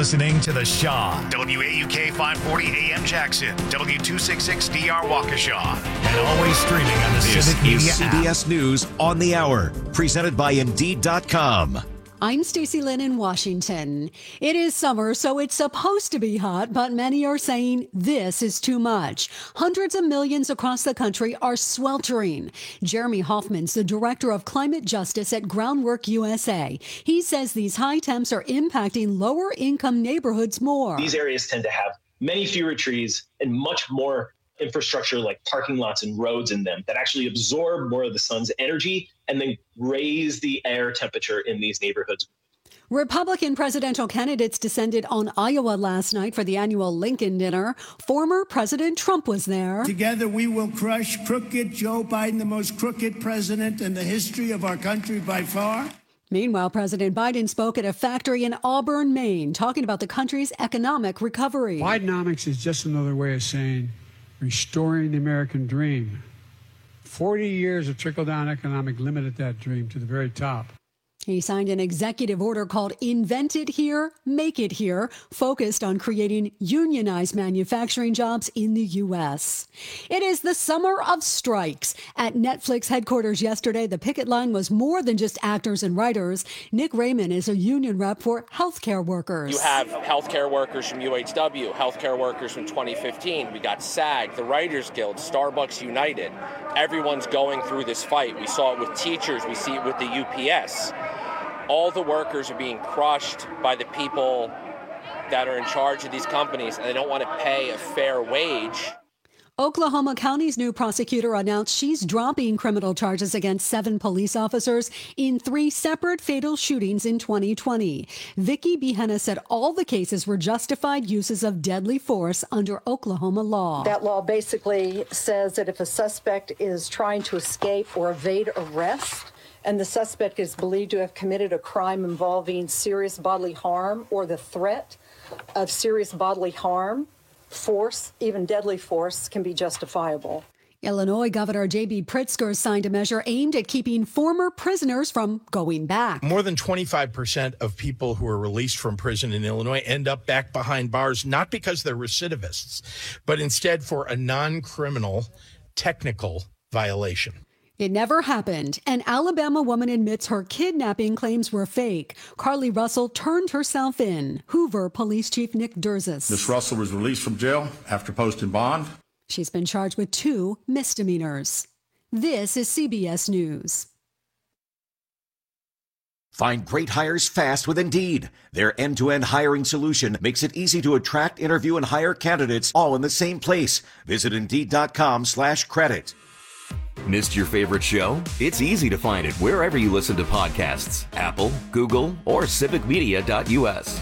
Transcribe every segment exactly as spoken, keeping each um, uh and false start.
listening to The Shaw. W A U K five forty A M Jackson, W two sixty-six D R Waukesha, and always streaming on the This Civic Media is C B S app. News on the Hour, presented by Indeed dot com. I'm Stacey Lynn in Washington. It is summer, so it's supposed to be hot, but many are saying this is too much. Hundreds of millions across the country are sweltering. Jeremy Hoffman's the director of climate justice at Groundwork U S A. He says these high temps are impacting lower income neighborhoods more. These areas tend to have many fewer trees and much more infrastructure like parking lots and roads in them that actually absorb more of the sun's energy and then raise the air temperature in these neighborhoods. Republican presidential candidates descended on Iowa last night for the annual Lincoln dinner. Former President Trump was there. Together we will crush crooked Joe Biden, the most crooked president in the history of our country by far. Meanwhile, President Biden spoke at a factory in Auburn, Maine, talking about the country's economic recovery. Bidenomics is just another way of saying restoring the American dream. forty years of trickle-down economic limited that dream to the very top. He signed an executive order called Invent It Here, Make It Here, focused on creating unionized manufacturing jobs in the U S. It is the summer of strikes. At Netflix headquarters yesterday, the picket line was more than just actors and writers. Nick Raymond is a union rep for healthcare workers. You have healthcare workers from U H W, healthcare workers from twenty fifteen. We got SAG, the Writers Guild, Starbucks United. Everyone's going through this fight. We saw it with teachers. We see it with the U P S. All the workers are being crushed by the people that are in charge of these companies, and they don't want to pay a fair wage. Oklahoma County's new prosecutor announced she's dropping criminal charges against seven police officers in three separate fatal shootings in twenty twenty. Vicki Behenna said all the cases were justified uses of deadly force under Oklahoma law. That law basically says that if a suspect is trying to escape or evade arrest, and the suspect is believed to have committed a crime involving serious bodily harm or the threat of serious bodily harm, force, even deadly force, can be justifiable. Illinois Governor J B Pritzker signed a measure aimed at keeping former prisoners from going back. More than twenty-five percent of people who are released from prison in Illinois end up back behind bars, not because they're recidivists, but instead for a non-criminal technical violation. It never happened. An Alabama woman admits her kidnapping claims were fake. Carly Russell turned herself in. Hoover Police Chief Nick Durzis. Miss Russell was released from jail after posting bond. She's been charged with two misdemeanors. This is C B S News. Find great hires fast with Indeed. Their end-to-end hiring solution makes it easy to attract, interview, and hire candidates all in the same place. Visit Indeed dot com slash credit. Missed your favorite show? It's easy to find it wherever you listen to podcasts. Apple, Google, or civic media dot U S.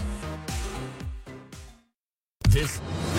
This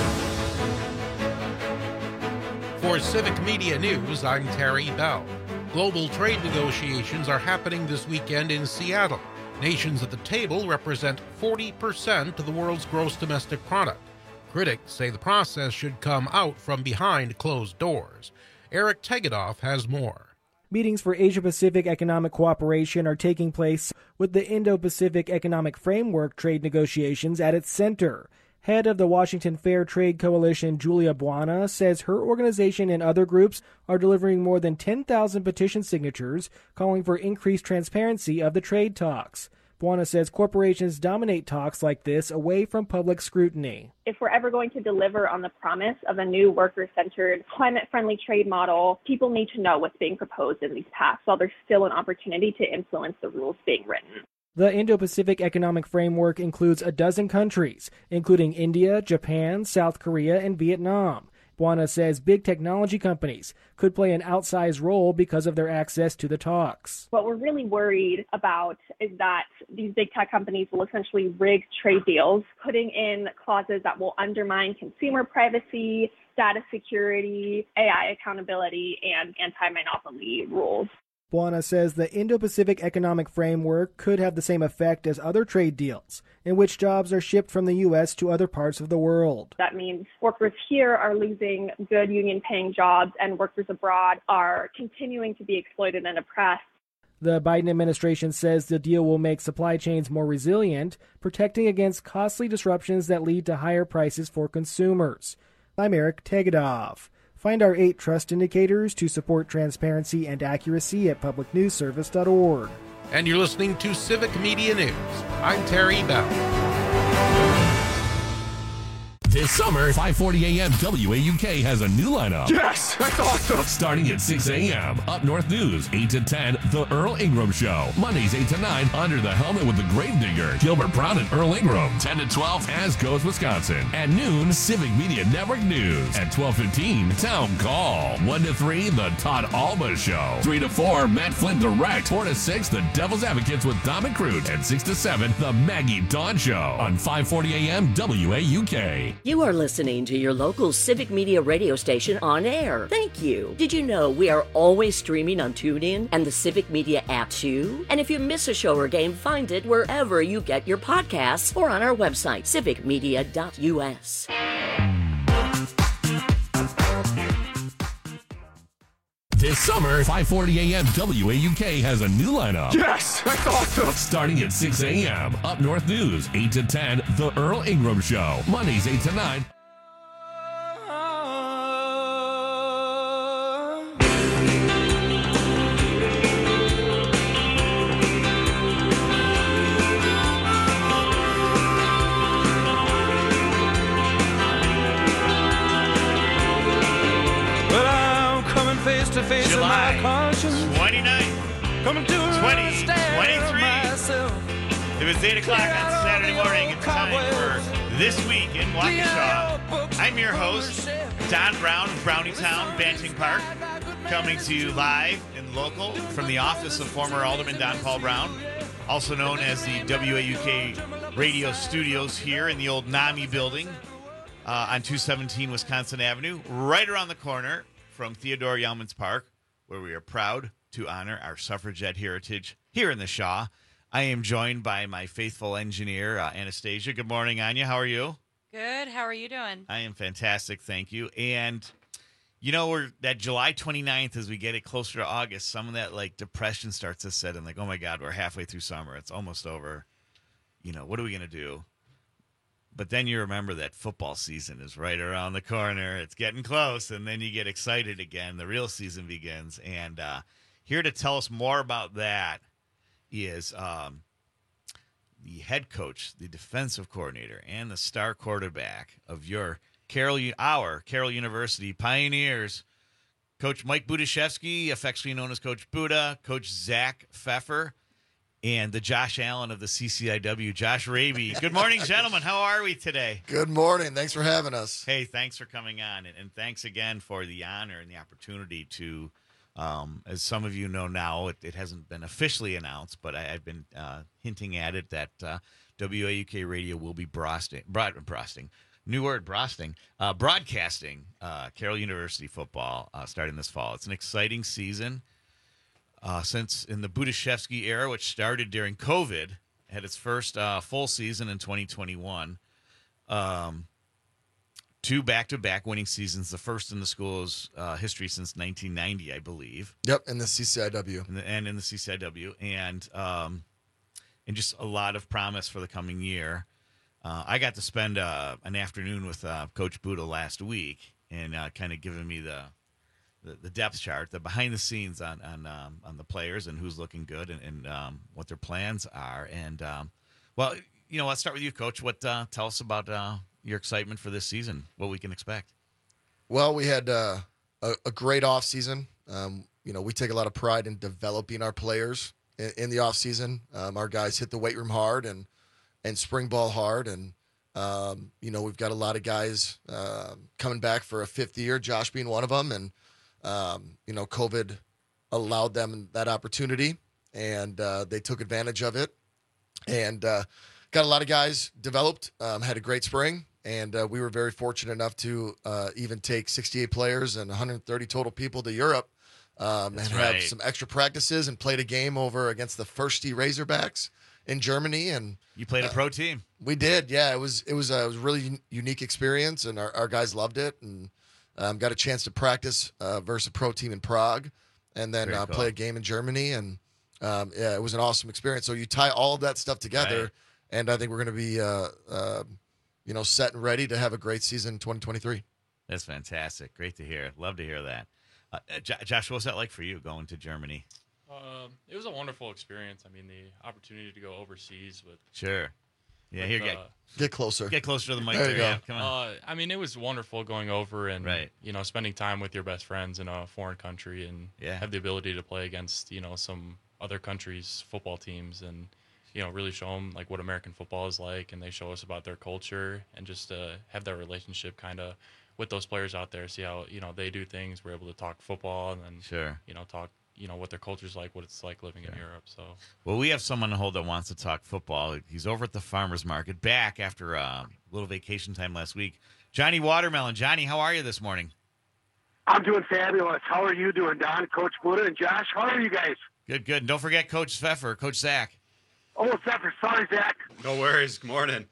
For Civic Media News, I'm Terry Bell. Global trade negotiations are happening this weekend in Seattle. Nations at the table represent forty percent of the world's gross domestic product. Critics say the process should come out from behind closed doors. Eric Tegedoff has more. Meetings for Asia-Pacific economic cooperation are taking place with the Indo-Pacific Economic Framework trade negotiations at its center. Head of the Washington Fair Trade Coalition, Julia Buana, says her organization and other groups are delivering more than ten thousand petition signatures calling for increased transparency of the trade talks. Buana says corporations dominate talks like this away from public scrutiny. If we're ever going to deliver on the promise of a new worker-centered, climate-friendly trade model, people need to know what's being proposed in these paths while there's still an opportunity to influence the rules being written. The Indo-Pacific Economic Framework includes a dozen countries, including India, Japan, South Korea, and Vietnam. Buana says big technology companies could play an outsized role because of their access to the talks. What we're really worried about is that these big tech companies will essentially rig trade deals, putting in clauses that will undermine consumer privacy, data security, A I accountability, and anti-monopoly rules. Buana says the Indo-Pacific Economic Framework could have the same effect as other trade deals, in which jobs are shipped from the U S to other parts of the world. That means workers here are losing good union-paying jobs, and workers abroad are continuing to be exploited and oppressed. The Biden administration says the deal will make supply chains more resilient, protecting against costly disruptions that lead to higher prices for consumers. I'm Eric Tegedoff. Find our eight trust indicators to support transparency and accuracy at public news service dot org. And you're listening to Civic Media News. I'm Terry Bell. This summer, five forty a.m. W A U K has a new lineup. Yes, that's awesome. Starting at six a.m. Up North News, eight to ten, The Earl Ingram Show. Mondays, eight to nine, Under the Helmet with the Gravedigger, Gilbert Brown and Earl Ingram. ten to twelve, As Goes Wisconsin. At noon, Civic Media Network News. At twelve fifteen, Town Call. one to three, The Todd Alba Show. three to four, Matt Flynn Direct. four to six, The Devil's Advocates with Dom McCroot. And six to seven, The Maggie Dawn Show. On five forty a.m. W A U K. You are listening to your local Civic Media radio station on air. Thank you. Did you know we are always streaming on TuneIn and the Civic Media app too? And if you miss a show or game, find it wherever you get your podcasts or on our website, civic media dot u s. This summer, five forty a.m. W A U K has a new lineup. Yes, that's awesome. Starting at six a.m. Up North News, eight to ten, The Earl Ingram Show. Mondays, eight to nine. To face July my conscience, twenty-ninth, coming to twenty twenty-three. It was eight o'clock on Saturday morning. It's time for This Week in Waukesha. I'm your host, Don Brown of Brownietown, Banting Park, coming to you live and local from the office of former Alderman Don Paul Brown, also known as the W A U K radio studios here in the old NAMI building uh, on two seventeen Wisconsin Avenue, right around the corner from Theodore Yelmans Park, where we are proud to honor our suffragette heritage here in the Shaw. I am joined by my faithful engineer, uh, Anastasia. Good morning, Anya. How are you? Good. How are you doing? I am fantastic, thank you. And, you know, we're that July twenty-ninth, as we get it closer to August, some of that, like, depression starts to set in. Like, oh, my God, we're halfway through summer. It's almost over. You know, what are we going to do? But then you remember that football season is right around the corner. It's getting close, and then you get excited again. The real season begins. And uh, here to tell us more about that is um, the head coach, the defensive coordinator, and the star quarterback of your Carroll, our Carroll University Pioneers, Coach Mike Budashevsky, affectionately known as Coach Buda, Coach Zach Pfeffer, and the Josh Allen of the C C I W, Josh Raby. Good morning, gentlemen. How are we today? Good morning. Thanks for having us. Hey, thanks for coming on, and, and thanks again for the honor and the opportunity to, um, as some of you know now, it, it hasn't been officially announced, but I, I've been uh, hinting at it that uh, W A U K Radio will be brosting, broad, brosting, new word, brosting, uh, broadcasting uh, Carroll University football uh, starting this fall. It's an exciting season. Uh, since in the Budashevsky era, which started during COVID, had its first uh, full season in twenty twenty-one. Um, two back-to-back winning seasons, the first in the school's uh, history since nineteen ninety, I believe. Yep, in the C C I W. And, the, and in the C C I W. And, um, and just a lot of promise for the coming year. Uh, I got to spend uh, an afternoon with uh, Coach Buda last week and uh, kind of giving me the The, the depth chart, the behind the scenes on on um, on the players and who's looking good and, and um, what their plans are. And um, well, you know, let's start with you, Coach. What uh, tell us about uh, your excitement for this season? What we can expect? Well, we had uh, a, a great off season. Um, you know, we take a lot of pride in developing our players in, in the off season. Um, our guys hit the weight room hard and and spring ball hard, and um, you know, we've got a lot of guys uh, coming back for a fifth year. Josh being one of them, and Um, you know, COVID allowed them that opportunity, and uh, they took advantage of it, and uh, got a lot of guys developed, um, had a great spring, and uh, we were very fortunate enough to uh, even take sixty-eight players and one hundred thirty total people to Europe um, and right. have some extra practices and played a game over against the Firsty Razorbacks in Germany. And you played a uh, pro team. We did, yeah. It was it was, a, it was a really unique experience, and our, our guys loved it, and Um, got a chance to practice uh, versus a pro team in Prague, and then uh, cool. play a game in Germany, and um, yeah, it was an awesome experience. So you tie all of that stuff together, Right. and I think we're going to be, uh, uh, you know, set and ready to have a great season in twenty twenty-three. That's fantastic. Great to hear. Love to hear that. Uh, J- Josh, what was that like for you going to Germany? Um, it was a wonderful experience. I mean, the opportunity to go overseas with Sure. Yeah, with, here, get, uh, Get closer. get closer to the mic There there. you go. Yeah, come on. Uh, I mean, it was wonderful going over and Right. you know spending time with your best friends in a foreign country and Yeah. have the ability to play against you know some other countries' football teams and you know really show them like what American football is like, and they show us about their culture and just uh, have that relationship kind of with those players out there. See how you know they do things. We're able to talk football and then Sure. you know talk you know what their culture's like, what it's like living in Europe. So. Well, we have someone on hold that wants to talk football. He's over at the farmer's market, back after uh, a little vacation time last week. Johnny Watermelon. Johnny, how are you this morning? I'm doing fabulous. How are you doing, Don, Coach Buddha, and Josh? How are you guys? Good, good. And don't forget Coach Pfeffer, Coach Zach. Oh, Zephyr, sorry, Zach. No worries. Good morning.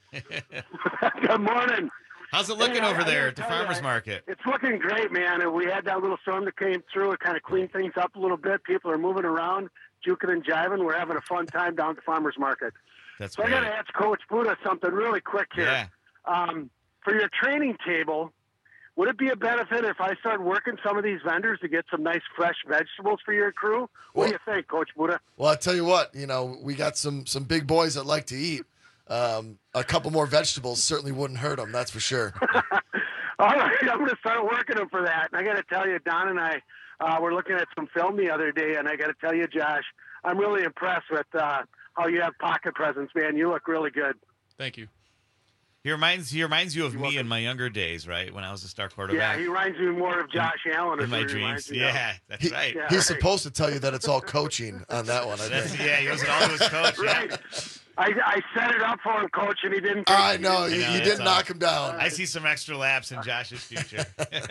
Good morning. How's it looking Hey, I- over I there gotta at the tell you, farmer's I- market? It's looking great, man. And we had that little storm that came through. It kind of cleaned things up a little bit. People are moving around, juking and jiving. We're having a fun time down at the farmer's market. That's so I great. got to ask Coach Buddha something really quick here. Yeah. Um, for your training table, would it be a benefit if I start working some of these vendors to get some nice fresh vegetables for your crew? What do you think, Coach Buddha? Well, I tell you what, you know, we got some some big boys that like to eat. Um, a couple more vegetables certainly wouldn't hurt them. That's for sure. All right, I'm going to start working them for that. And I got to tell you, Don and I uh, were looking at some film the other day, and I got to tell you, Josh, I'm really impressed with uh, how you have pocket presence, man. You look really good. Thank you. He reminds he reminds you of me in my younger days, right? When I was a star Yeah, quarterback. he reminds me more of Josh Allen. in is my what he reminds dreams. me of. Yeah, that's He- right. Yeah, He's right. supposed to tell you that it's all coaching on that one. I That's, think. yeah, he wasn't always coach. Yeah. Right. I, I set it up for him, Coach, and he didn't. take I it. know I you, know, you that's did all. knock him down. I see some extra laps in Josh's future.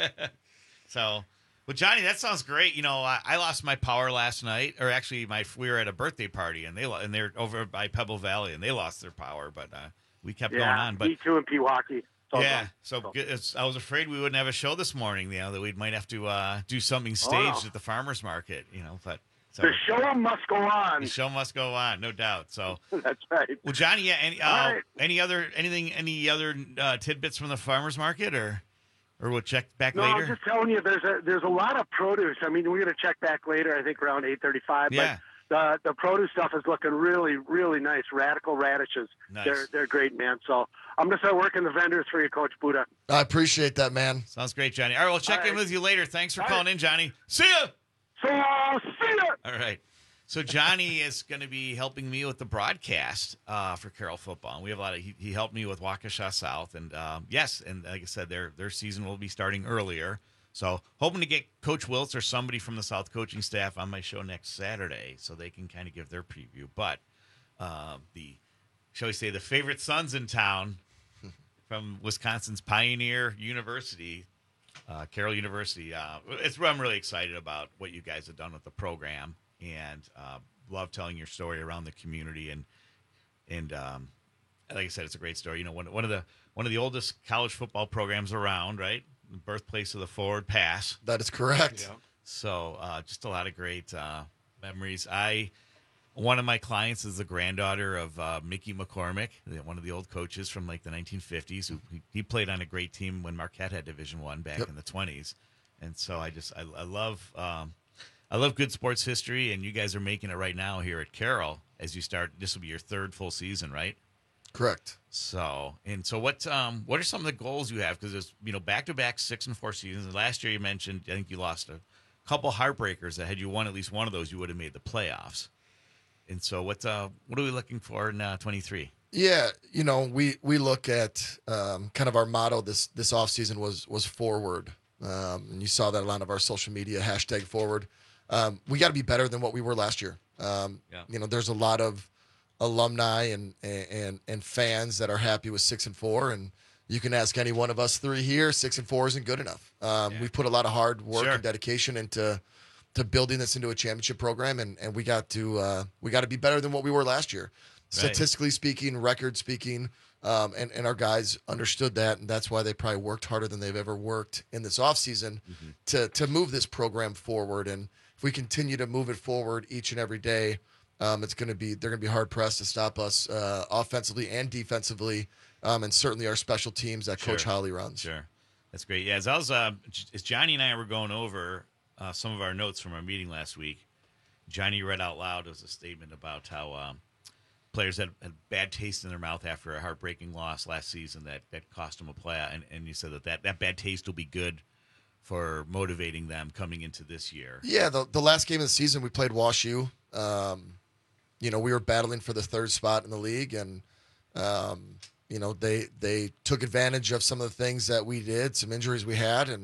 So, well, Johnny, that sounds great. You know, I, I lost my power last night, or actually, my we were at a birthday party, and they lo- and they're over by Pebble Valley, and they lost their power, but uh, we kept Yeah, going on. But me too in Pewaukee. So yeah, done. so good. It's, I was afraid we wouldn't have a show this morning. You know, that we might have to uh, do something Oh, staged no. at the farmers market. You know, but so The show must go on. the show must go on, no doubt. So. That's right. Well, Johnny, yeah, any uh, All right. any other anything, any other uh, tidbits from the farmers market, or or we'll check back No, later. I'm just telling you, there's a there's a lot of produce. I mean, we're going to check back later. I think around eight thirty-five. Yeah. But the the produce stuff is looking really really nice. Radical radishes. Nice. They're they're great, man. So I'm going to start working the vendors for you, Coach Buddha. I appreciate that, man. Sounds great, Johnny. All right, we'll check All in right. with you later. Thanks for All calling in, Johnny. See ya. So see ya. All right. So Johnny is going to be helping me with the broadcast uh, for Carroll football. And we have a lot of. He, he helped me with Waukesha South, and um, yes, and like I said, their their season will be starting earlier. So hoping to get Coach Wiltz or somebody from the South coaching staff on my show next Saturday, so they can kind of give their preview. But um, the shall we say the favorite sons in town from Wisconsin's Pioneer University, uh, Carroll University. Uh, it's I'm really excited about what you guys have done with the program, and uh, love telling your story around the community. And and um, like I said, it's a great story. You know, one one of the one of the oldest college football programs around, right? The birthplace of the forward pass. That is correct. So uh, just a lot of great uh, memories. I one of my clients is the granddaughter of uh, Mickey McCormick, the- one of the old coaches from like the nineteen fifties. Who he, he played on a great team when Marquette had Division One back Yep. in the twenties. And so I just I, I love um, I love good sports history, and you guys are making it right now here at Carroll as you start. This will be your third full season, right? Correct. So and so, what um what are some of the goals you have? Because there's you know back to back six and four seasons. Last year you mentioned I think you lost a couple heartbreakers that had you won at least one of those you would have made the playoffs. And so what uh what are we looking for in uh, twenty-three? Yeah, you know, we we look at um, kind of our motto this this offseason was was forward, um, and you saw that a lot of our social media hashtag forward. Um, we got to be better than what we were last year. Um, Yeah. You know, there's a lot of alumni and and and fans that are happy with six and four, and you can ask any one of us three here. Six and four isn't good enough. Um, We've put a lot of hard work Sure. and dedication into to building this into a championship program, and and we got to uh, we got to be better than what we were last year. Statistically speaking, record speaking, um, and, and our guys understood that, and that's why they probably worked harder than they've ever worked in this offseason Mm-hmm. to to move this program forward. And if we continue to move it forward each and every day, um, it's going to be they're going to be hard pressed to stop us uh, offensively and defensively, um, and certainly our special teams that Sure. Coach Holly runs. Sure, that's great. Yeah, as I was, uh, as Johnny and I were going over uh, some of our notes from our meeting last week, Johnny read out loud was a statement about how um, players had, had bad taste in their mouth after a heartbreaking loss last season that, that cost them a playoff, and, and you said that, that that bad taste will be good for motivating them coming into this year. Yeah, the the last game of the season we played WashU. Um, you know, we were battling for the third spot in the league, and um, you know they they took advantage of some of the things that we did, some injuries we had, and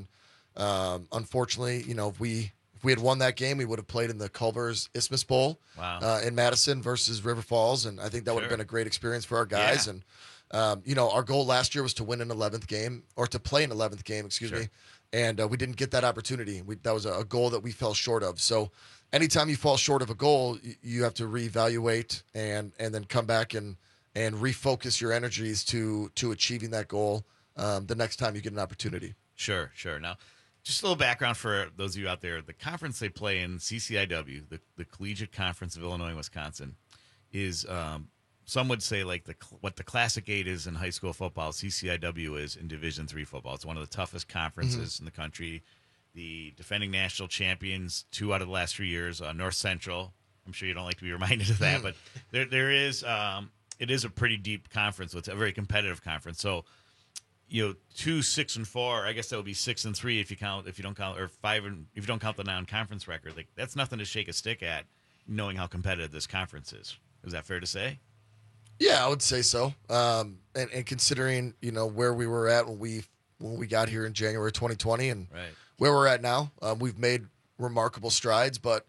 um, unfortunately, you know, if we if we had won that game, we would have played in the Culver's Isthmus Bowl Wow. uh, in Madison versus River Falls, and I think that would have Sure. been a great experience for our guys. Yeah. And um, you know, our goal last year was to win an eleventh game or to play an eleventh game, excuse Sure. me. And uh, we didn't get that opportunity. We, that was a, a goal that we fell short of. So anytime you fall short of a goal, you, you have to reevaluate and and then come back and and refocus your energies to to achieving that goal um, the next time you get an opportunity. Sure, sure. Now, just a little background for those of you out there. The conference they play in, C C I W, the, the Collegiate Conference of Illinois and Wisconsin, is um, some would say like the what the Classic Eight is in high school football, C C I W is in Division Three football. It's one of the toughest conferences Mhm. in the country. The defending national champions, two out of the last three years, uh, North Central. I'm sure you don't like to be reminded of that, Mm. but there there is um, it is a pretty deep conference. So it's a very competitive conference. So you know, two, six, and four. I guess that would be six and three if you count if you don't count or five and if you don't count the non-conference record. Like that's nothing to shake a stick at, knowing how competitive this conference is. Is that fair to say? Yeah, I would say so. Um, and, and considering you know where we were at when we when we got here in January twenty twenty, and Right. where we're at now, um, we've made remarkable strides. But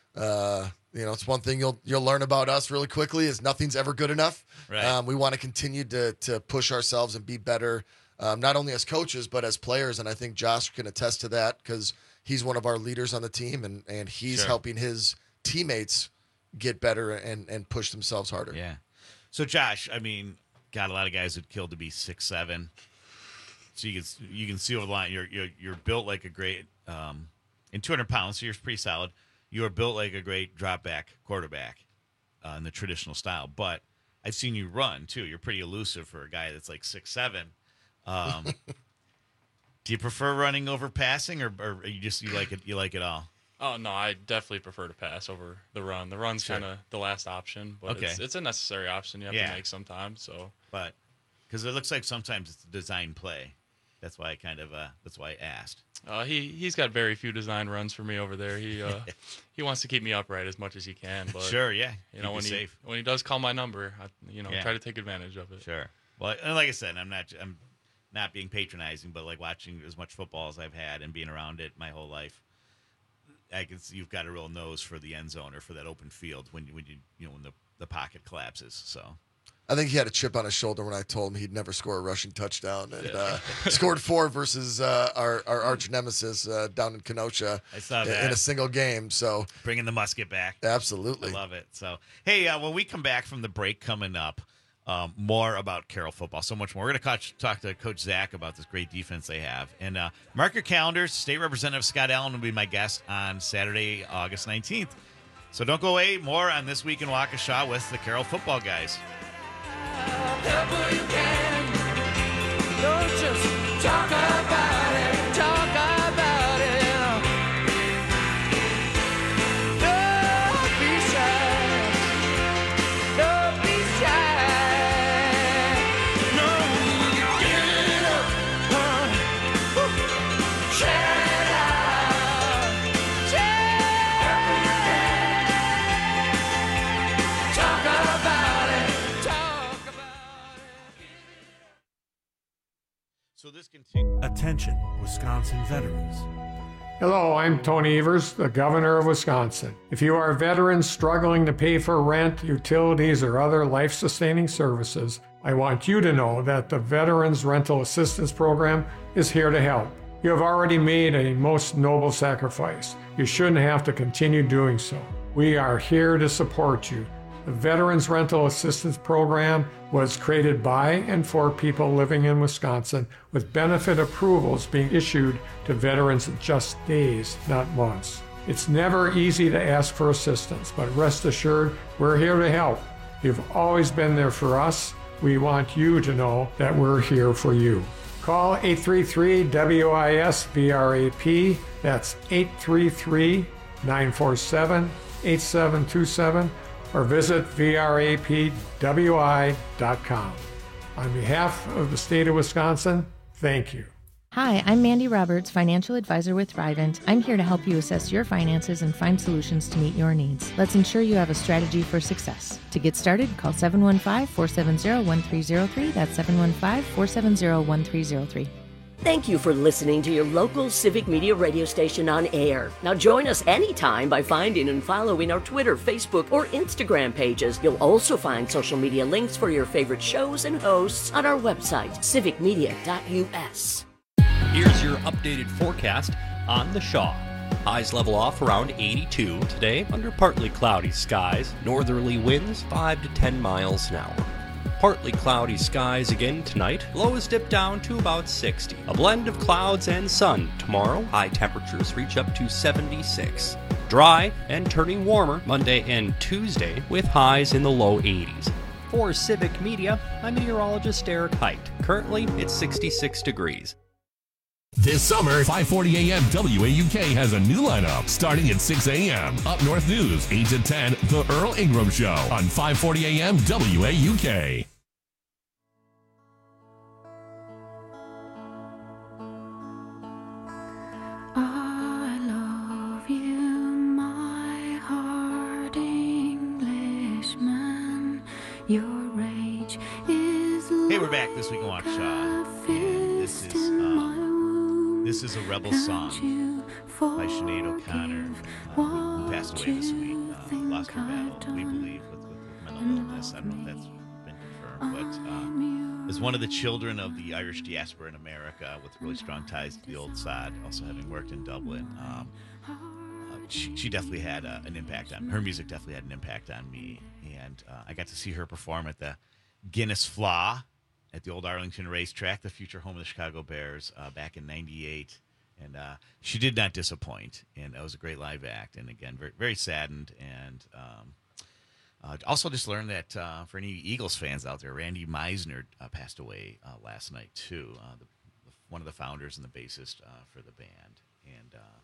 uh, you know, it's one thing you'll you'll learn about us really quickly is nothing's ever good enough. Right. Um, we want to continue to to push ourselves and be better, um, not only as coaches but as players. And I think Josh can attest to that because he's one of our leaders on the team, and and he's Sure. helping his teammates get better and and push themselves harder. Yeah. So Josh, I mean, got a lot of guys who'd kill to be six seven. So you can you can see over the line. You're you're you're built like a great um, in two hundred pounds. So you're pretty solid. You are built like a great drop back quarterback uh, in the traditional style. But I've seen you run too. You're pretty elusive for a guy that's like six seven. Um, do you prefer running over passing, or, or you just you like it? You like it all? Oh no, I definitely prefer to pass over the run. The run's Sure. kind of the last option, but Okay. it's, it's a necessary option you have Yeah. to make sometimes. So, But because it looks like sometimes it's a design play. That's why I kind of uh, that's why I asked. uh, he he's got very few design runs for me over there. He uh, he wants to keep me upright as much as he can. But Sure, yeah. You Keep know you when he safe. when he does call my number, I, you know, Yeah. try to take advantage of it. Sure. Well, and like I said, I'm not I'm not being patronizing, but like watching as much football as I've had and being around it my whole life, I can see you've got a real nose for the end zone or for that open field when you when you you know when the, the pocket collapses. So I think he had a chip on his shoulder when I told him he'd never score a rushing touchdown, and Yeah. uh, scored four versus uh, our our arch nemesis uh, down in Kenosha I saw in, that. in a single game. So bringing the musket back, absolutely, I love it. So hey, uh, when we come back from the break coming up, um, more about Carroll football, so much more. We're going to talk to Coach Zach about this great defense they have, and uh, mark your calendars. State Representative Scott Allen will be my guest on Saturday, August nineteenth. So don't go away. More on This Week in Waukesha with the Carroll football guys. Whatever you can. Don't just talk about it, talk about it. Don't be shy. Don't be shy. No, get it up. Uh, woo. Share it out. Share it. Talk about it. Talk So this continues. Attention, Wisconsin veterans. Hello, I'm Tony Evers, the Governor of Wisconsin. If you are a veteran struggling to pay for rent, utilities, or other life-sustaining services, I want you to know that the Veterans Rental Assistance Program is here to help. You have already made a most noble sacrifice. You shouldn't have to continue doing so. We are here to support you. The Veterans Rental Assistance Program was created by and for people living in Wisconsin, with benefit approvals being issued to veterans in just days, not months. It's never easy to ask for assistance, but rest assured, we're here to help. You've always been there for us. We want you to know that we're here for you. Call eight three three W I S V R A P. That's eight three three, nine four seven, eight seven two seven, or visit V R A P W I dot com. On behalf of the state of Wisconsin, thank you. Hi, I'm Mandy Roberts, financial advisor with Thrivent. I'm here to help you assess your finances and find solutions to meet your needs. Let's ensure you have a strategy for success. To get started, call seven one five, four seven zero, one three zero three. That's seven one five, four seven zero, one three zero three. Thank you for listening to your local Civic Media radio station on air. Now join us anytime by finding and following our Twitter, Facebook, or Instagram pages. You'll also find social media links for your favorite shows and hosts on our website, civic media dot U S. Here's your updated forecast on the Shaw. Highs level off around eighty-two today under partly cloudy skies. Northerly winds five to ten miles an hour. Partly cloudy skies again tonight. Lows dip down to about sixty. A blend of clouds and sun tomorrow. High temperatures reach up to seventy-six. Dry and turning warmer Monday and Tuesday with highs in the low eighties. For Civic Media, I'm meteorologist Eric Height. Currently, it's sixty-six degrees. This summer, five forty a m W A U K has a new lineup starting at six a m Up North News, eight to ten, The Earl Ingram Show on five forty a m W A U K. I love you, my heart Englishman. Your rage is Hey, we're back this week in Waukesha, and this is um, this is a Rebel song by Sinead O'Connor, uh, who, who passed away this week. Uh, lost her battle, we believe, with, with mental illness. I don't know if that's been confirmed, but uh, as one of the children of the Irish diaspora in America, with really strong ties to the old sod, also having worked in Dublin, um, uh, she, she definitely had uh, an impact on her music. Definitely had an impact on me, and uh, I got to see her perform at the Guinness Flaw at the old Arlington racetrack, the future home of the Chicago Bears, uh, back in ninety-eight. And uh, she did not disappoint. And it was a great live act. And again, very, very saddened. And um, uh, also just learned that uh, for any Eagles fans out there, Randy Meisner uh, passed away uh, last night, too. Uh, the, one of the founders and the bassist uh, for the band. And uh,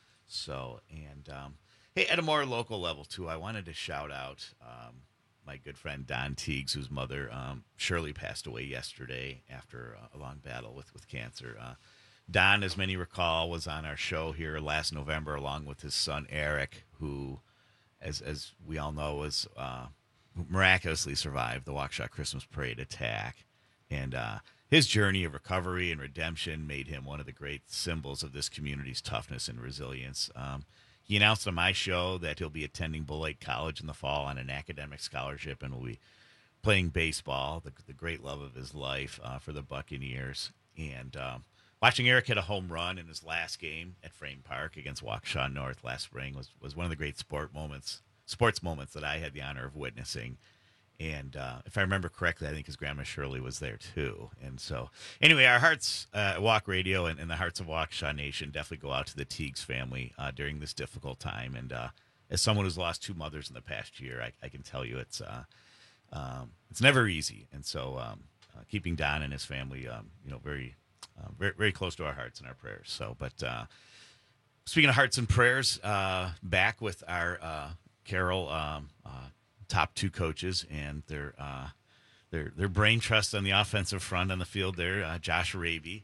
so, and um, hey, at a more local level, too, I wanted to shout out um, my good friend Don Teagues, whose mother um, Shirley passed away yesterday after uh, a long battle with, with cancer. Uh, Don, as many recall, was on our show here last November along with his son Eric, who, as as we all know, was uh, miraculously survived the Waukesha Christmas Parade attack. And uh, his journey of recovery and redemption made him one of the great symbols of this community's toughness and resilience. Um, he announced on my show that he'll be attending Bull Lake College in the fall on an academic scholarship and will be playing baseball, the, the great love of his life, uh, for the Buccaneers. And um, watching Eric hit a home run in his last game at Frame Park against Waukesha North last spring was, was one of the great sport moments, sports moments that I had the honor of witnessing. And uh, if I remember correctly, I think his grandma Shirley was there too. And so, anyway, our hearts uh, at Walk Radio and, and the hearts of Waukesha Nation definitely go out to the Teagues family uh, during this difficult time. And uh, as someone who's lost two mothers in the past year, I, I can tell you it's uh, um, it's never easy. And so, um, uh, keeping Don and his family, um, you know, very. Uh, very, very close to our hearts and our prayers. So, but uh, speaking of hearts and prayers, uh, back with our uh, Carroll um, uh, top two coaches and their uh, their their brain trust on the offensive front on the field there, uh, Josh Raby,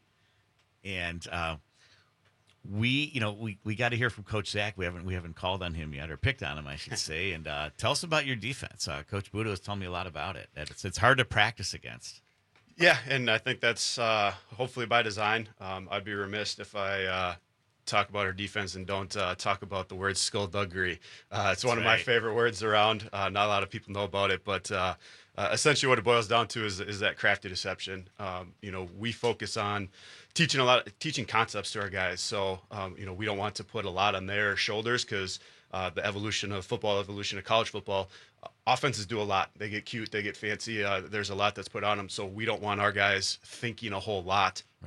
and uh, we, you know, we, we got to hear from Coach Zach. We haven't we haven't called on him yet or picked on him, I should say. And uh, tell us about your defense. Uh, Coach Budo has told me a lot about it. It's it's hard to practice against. Yeah, and I think that's uh, hopefully by design. Um, I'd be remiss if I uh, talk about our defense and don't uh, talk about the word skullduggery. Uh, it's one That's of right. my favorite words around. Uh, not a lot of people know about it, but uh, uh, essentially what it boils down to is, is that crafty deception. Um, you know, we focus on teaching a lot, teaching concepts to our guys. So, um, you know, we don't want to put a lot on their shoulders because uh, the evolution of football, evolution of college football, uh, offenses do a lot. They get cute, they get fancy. Uh, there's a lot that's put on them. So we don't want our guys thinking a whole lot. Right.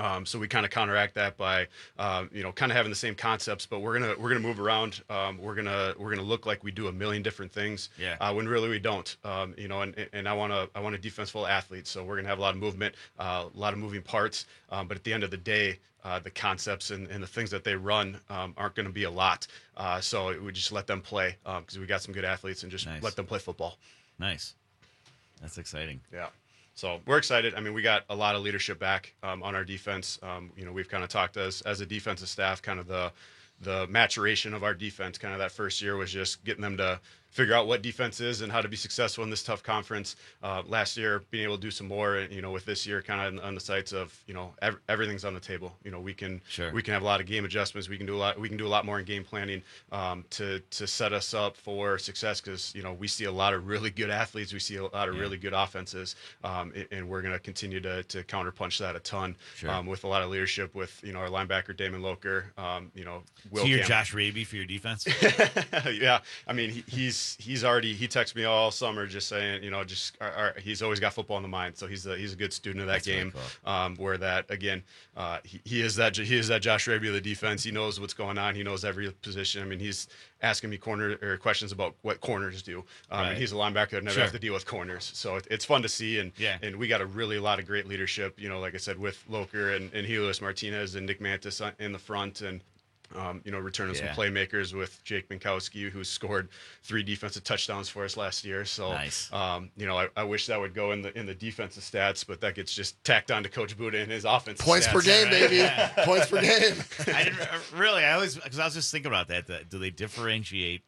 Um, so we kind of counteract that by, uh, you know, kind of having the same concepts, but we're gonna we're gonna move around. Um, we're gonna we're gonna look like we do a million different things, yeah. uh, when really we don't. Um, you know, and and I want to I want a defense full of athletes, so we're gonna have a lot of movement, uh, a lot of moving parts. Um, but at the end of the day, uh, the concepts and, and the things that they run um, aren't going to be a lot. Uh, so we just let them play because um, we got some good athletes and just nice. let them play football. Nice, that's exciting. Yeah. So we're excited. I mean, we got a lot of leadership back um, on our defense. Um, you know, we've kind of talked as as a defensive staff, kind of the the maturation of our defense. Kind of that first year was just getting them to figure out what defense is and how to be successful in this tough conference. Uh, last year, being able to do some more, and you know, with this year, kind of on the sights of, you know, ev- everything's on the table. You know, we can sure. we can have a lot of game adjustments. We can do a lot. We can do a lot more in game planning um, to to set us up for success. Because you know, we see a lot of really good athletes. We see a lot of yeah. really good offenses, um, and, and we're going to continue to to counterpunch that a ton sure. um, with a lot of leadership. With you know, our linebacker Damon Loker. Um, you know, Will so you're Camp. Josh Raby for your defense. Yeah, I mean, he, he's he's already he texted me all summer just saying, you know, just our, our, he's always got football in the mind, so he's a, he's a good student of that That's game. Really cool. Um, where that again, uh, he, he is that he is that Josh Raby of the defense. He knows what's going on. He knows every position. I mean, he's asking me corner or questions about what corners do. Um, right. And he's a linebacker that never sure. has to deal with corners, so it, it's fun to see. And yeah. and we got a really a lot of great leadership. You know, like I said, with Loker and and Helios Martinez and Nick Mantis in the front and. Um, you know, returning yeah. some playmakers with Jake Minkowski, who scored three defensive touchdowns for us last year. So, nice. um, you know, I, I wish that would go in the in the defensive stats, but that gets just tacked on to Coach Buda and his offensive Points stats. per game, Right? baby. Yeah. Points per game. I didn't really. I always because I was just thinking about that. that do they differentiate?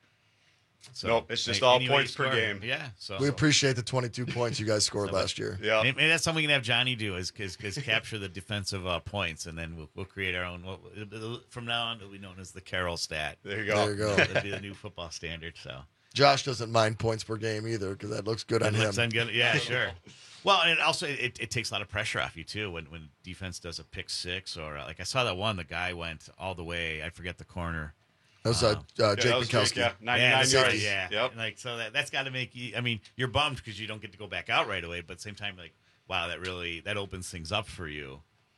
So nope, it's just like, all anyway points per score. game. Yeah, so We appreciate the twenty-two points you guys scored last year. Yeah, maybe that's something we can have Johnny do is is, is capture the defensive uh, points, and then we'll we'll create our own. We'll, from now on, it'll be known as the Carroll stat. There you go. There you go. That'll be the new football standard. So Josh doesn't mind points per game either because that looks good on it him. looks good. Yeah, sure. Well, and it also it, it takes a lot of pressure off you too when when defense does a pick six or uh, like I saw that one the guy went all the way. I forget the corner. That was uh, uh, Yeah, Jake that was Minkowski. Jake, yeah, Yeah, ninety-nine the yards. safety, yeah. Yep. And, like so that that's got to make you. I mean, you're bummed because you don't get to go back out right away, but at the same time, like, wow, that really that opens things up for you.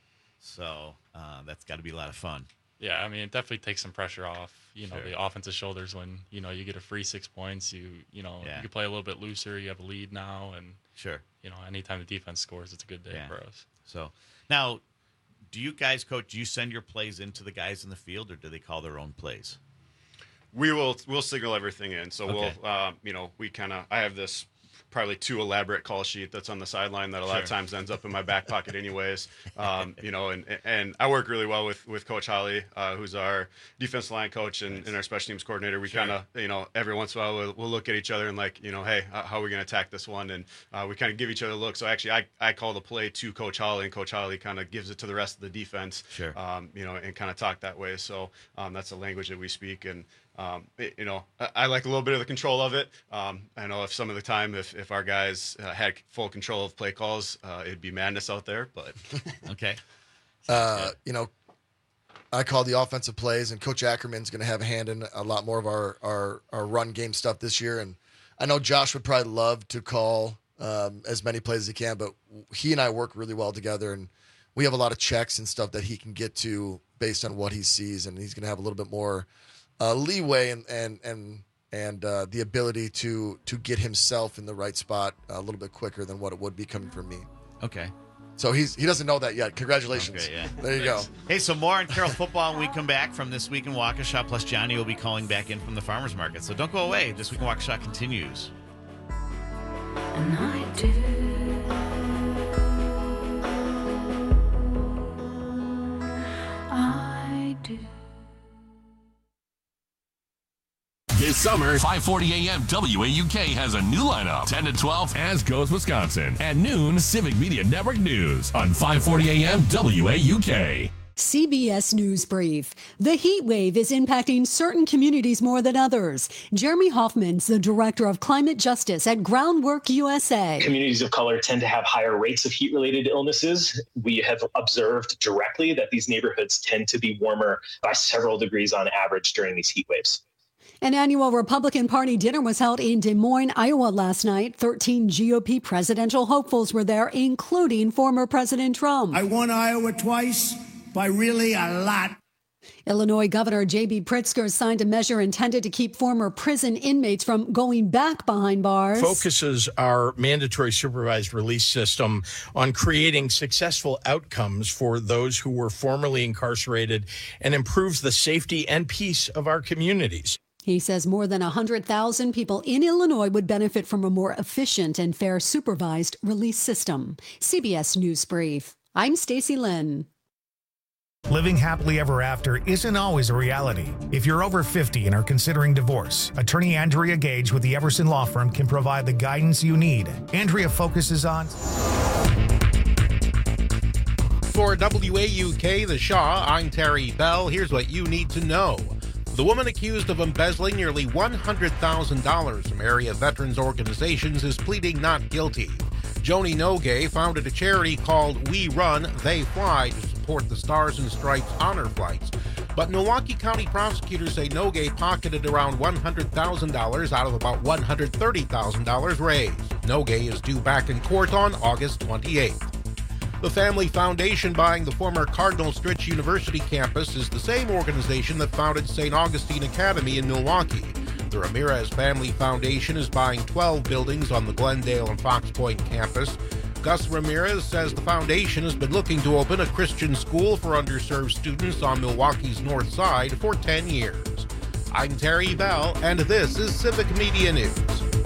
So uh, that's got to be a lot of fun. Yeah, I mean, it definitely takes some pressure off, you know, Sure. the offensive shoulders when, you know, you get a free six points, you, you know, Yeah. you can play a little bit looser, you have a lead now, and, Sure. you know, anytime the defense scores, it's a good day Yeah. for us. So now, do you guys, coach? Do you send your plays into the guys in the field, or do they call their own plays? We will we'll signal everything in. So Okay. we'll uh, you know we kind of I have this probably too elaborate call sheet that's on the sideline that a lot of Sure. times ends up in my back pocket anyways. Um, you know, and and I work really well with with Coach Holly, uh, who's our defensive line coach and, Nice. and our special teams coordinator. We Sure. kind of you know every once in a while we'll, we'll look at each other and like you know hey how are we going to attack this one, and uh, we kind of give each other a look. So actually I I call the play to Coach Holly, and Coach Holly kind of gives it to the rest of the defense. Sure. Um, you know, and kind of talk that way. So um, that's the language that we speak. And Um, it, you know, I, I like a little bit of the control of it. Um, I know if some of the time, if, if our guys uh, had full control of play calls, uh, it'd be madness out there. But okay, uh, you know, I call the offensive plays, and Coach Ackerman's going to have a hand in a lot more of our, our our run game stuff this year. And I know Josh would probably love to call um, as many plays as he can, but he and I work really well together, and we have a lot of checks and stuff that he can get to based on what he sees, and he's going to have a little bit more. Uh, leeway and and and and uh, the ability to to get himself in the right spot a little bit quicker than what it would be coming from me. Okay. So he's he doesn't know that yet. Congratulations. Okay, yeah. There you go. Hey, so more on Carroll football when we come back from This Week in Waukesha. Plus, Johnny will be calling back in from the farmers market. So don't go away. This Week in Waukesha continues. And I do. I do. This summer, five forty a.m. W A U K has a new lineup. ten to twelve, As Goes Wisconsin. At noon, Civic Media Network News on five forty a.m. W A U K. C B S News Brief. The heat wave is impacting certain communities more than others. Jeremy Hoffman's the director of climate justice at Groundwork U S A. Communities of color tend to have higher rates of heat-related illnesses. We have observed directly that these neighborhoods tend to be warmer by several degrees on average during these heat waves. An annual Republican Party dinner was held in Des Moines, Iowa last night. thirteen G O P presidential hopefuls were there, including former President Trump. I won Iowa twice by really a lot. Illinois Governor J B Pritzker signed a measure intended to keep former prison inmates from going back behind bars. Focuses our mandatory supervised release system on creating successful outcomes for those who were formerly incarcerated and improves the safety and peace of our communities. He says more than one hundred thousand people in Illinois would benefit from a more efficient and fair supervised release system. C B S News Brief. I'm Stacey Lynn. Living happily ever after isn't always a reality. If you're over fifty and are considering divorce, attorney Andrea Gage with the Everson Law Firm can provide the guidance you need. Andrea focuses on... For W A U K, The Shaw, I'm Terry Bell. Here's what you need to know. The woman accused of embezzling nearly one hundred thousand dollars from area veterans organizations is pleading not guilty. Joni Nogue founded a charity called We Run, They Fly to support the Stars and Stripes honor flights. But Milwaukee County prosecutors say Nogue pocketed around one hundred thousand dollars out of about one hundred thirty thousand dollars raised. Nogue is due back in court on August twenty-eighth. The Family Foundation buying the former Cardinal Stritch University campus is the same organization that founded Saint Augustine Academy in Milwaukee. The Ramirez Family Foundation is buying twelve buildings on the Glendale and Fox Point campus. Gus Ramirez says the foundation has been looking to open a Christian school for underserved students on Milwaukee's north side for ten years. I'm Terry Bell, and this is Civic Media News.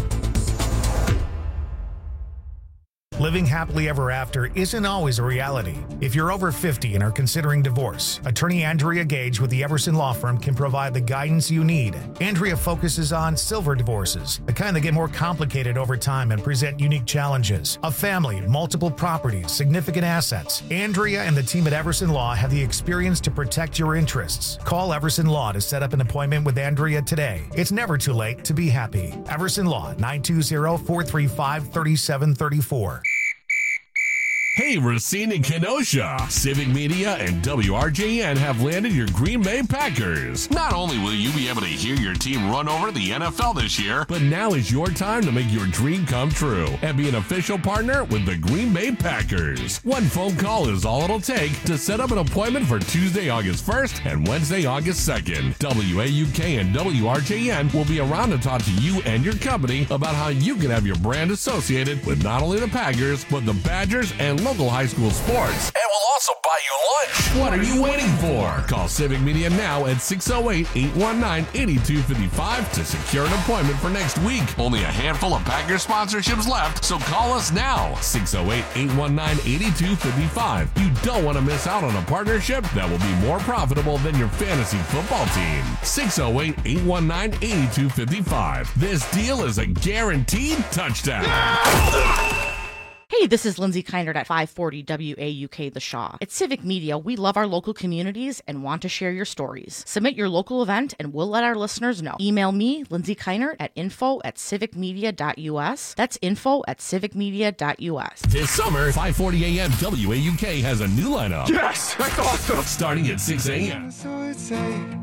Living happily ever after isn't always a reality. If you're over fifty and are considering divorce, attorney Andrea Gage with the Everson Law Firm can provide the guidance you need. Andrea focuses on silver divorces, the kind that get more complicated over time and present unique challenges. A family, multiple properties, significant assets. Andrea and the team at Everson Law have the experience to protect your interests. Call Everson Law to set up an appointment with Andrea today. It's never too late to be happy. Everson Law, nine two zero, four three five, three seven three four. Hey, Racine and Kenosha. Civic Media and W R J N have landed your Green Bay Packers. Not only will you be able to hear your team run over the N F L this year, but now is your time to make your dream come true and be an official partner with the Green Bay Packers. One phone call is all it'll take to set up an appointment for Tuesday, August first and Wednesday, August second. W A U K and W R J N will be around to talk to you and your company about how you can have your brand associated with not only the Packers, but the Badgers and local high school sports. And we'll also buy you lunch. What are you waiting for? Call Civic Media now at six oh eight, eight one nine, eight two five five to secure an appointment for next week. Only a handful of Packers sponsorships left, so call us now. six oh eight, eight one nine, eight two five five. You don't want to miss out on a partnership that will be more profitable than your fantasy football team. six oh eight, eight one nine, eight two five five. This deal is a guaranteed touchdown. Hey, this is Lindsay Keinert at five forty W A U K The Shaw. At Civic Media, we love our local communities and want to share your stories. Submit your local event and we'll let our listeners know. Email me, Lindsay Keinert, at info at civicmedia dot u s. That's info at civicmedia dot u s. This summer, five forty a.m. W A U K has a new lineup. Yes, that's awesome. Starting at six a.m. So it's say,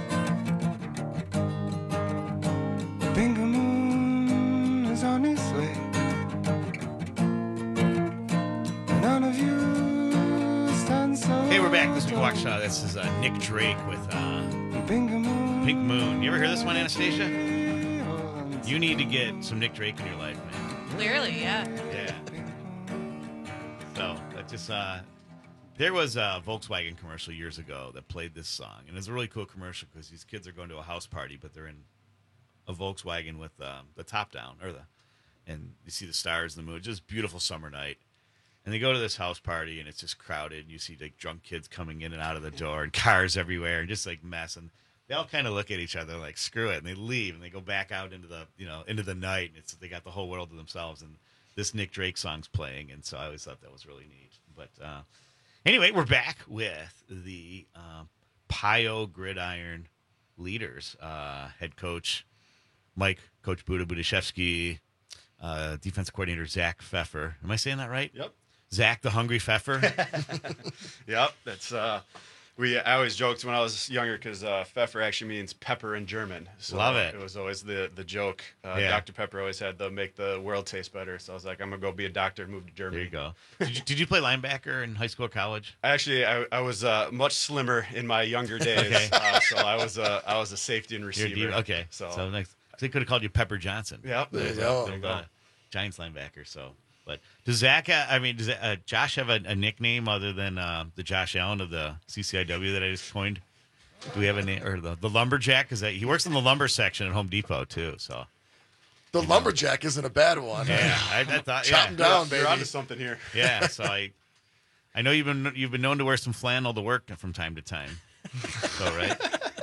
Bingo Moon is on its way. None of you stand so. Hey, we're back. This week, Watch uh, This is uh, Nick Drake with uh, Pink Moon. You ever hear this one, Anastasia? You need to get some Nick Drake in your life, man. Clearly, yeah. Yeah. So, that just, uh, there was a Volkswagen commercial years ago that played this song. And it's a really cool commercial because these kids are going to a house party, but they're in a Volkswagen with um, the top down, or the, and you see the stars in the moon. Just beautiful summer night. And they go to this house party, and it's just crowded. And you see like drunk kids coming in and out of the door, and cars everywhere, and just like mess. And they all kind of look at each other like, "Screw it!" And they leave, and they go back out into the you know into the night. And it's they got the whole world to themselves. And this Nick Drake song's playing, and so I always thought that was really neat. But uh, anyway, we're back with the uh, Pio Gridiron leaders, uh, head coach Mike, Coach Buda Budashevsky, uh, defensive coordinator Zach Pfeffer. Am I saying that right? Yep. Zach, the Hungry Pfeffer. Yep, that's uh, We I always joked when I was younger because uh, Pfeffer actually means pepper in German. So Love it. It was always the the joke. Uh, Yeah. Doctor Pepper always had the make the world taste better. So I was like, I'm gonna go be a doctor and move to Germany. There you go. Did you, did you play linebacker in high school or college? Actually, I, I was uh, much slimmer in my younger days. Okay. uh, so I was a I was a safety and You're receiver. deep- Okay. So, So next, they could have called you Pepper Johnson. Yep, there you There's go. a- There you there's go. a Giants linebacker. So, but does Zach? Uh, I mean, does uh, Josh have a, a nickname other than uh, the Josh Allen of the C C I W that I just coined? Do we have a name or the, the lumberjack? Because he works in the lumber section at Home Depot too. So The lumberjack isn't a bad one. yeah, I, I thought Chop yeah. him down, baby. You're onto something here. Yeah, so I, I know you've been you've been known to wear some flannel to work from time to time. So right.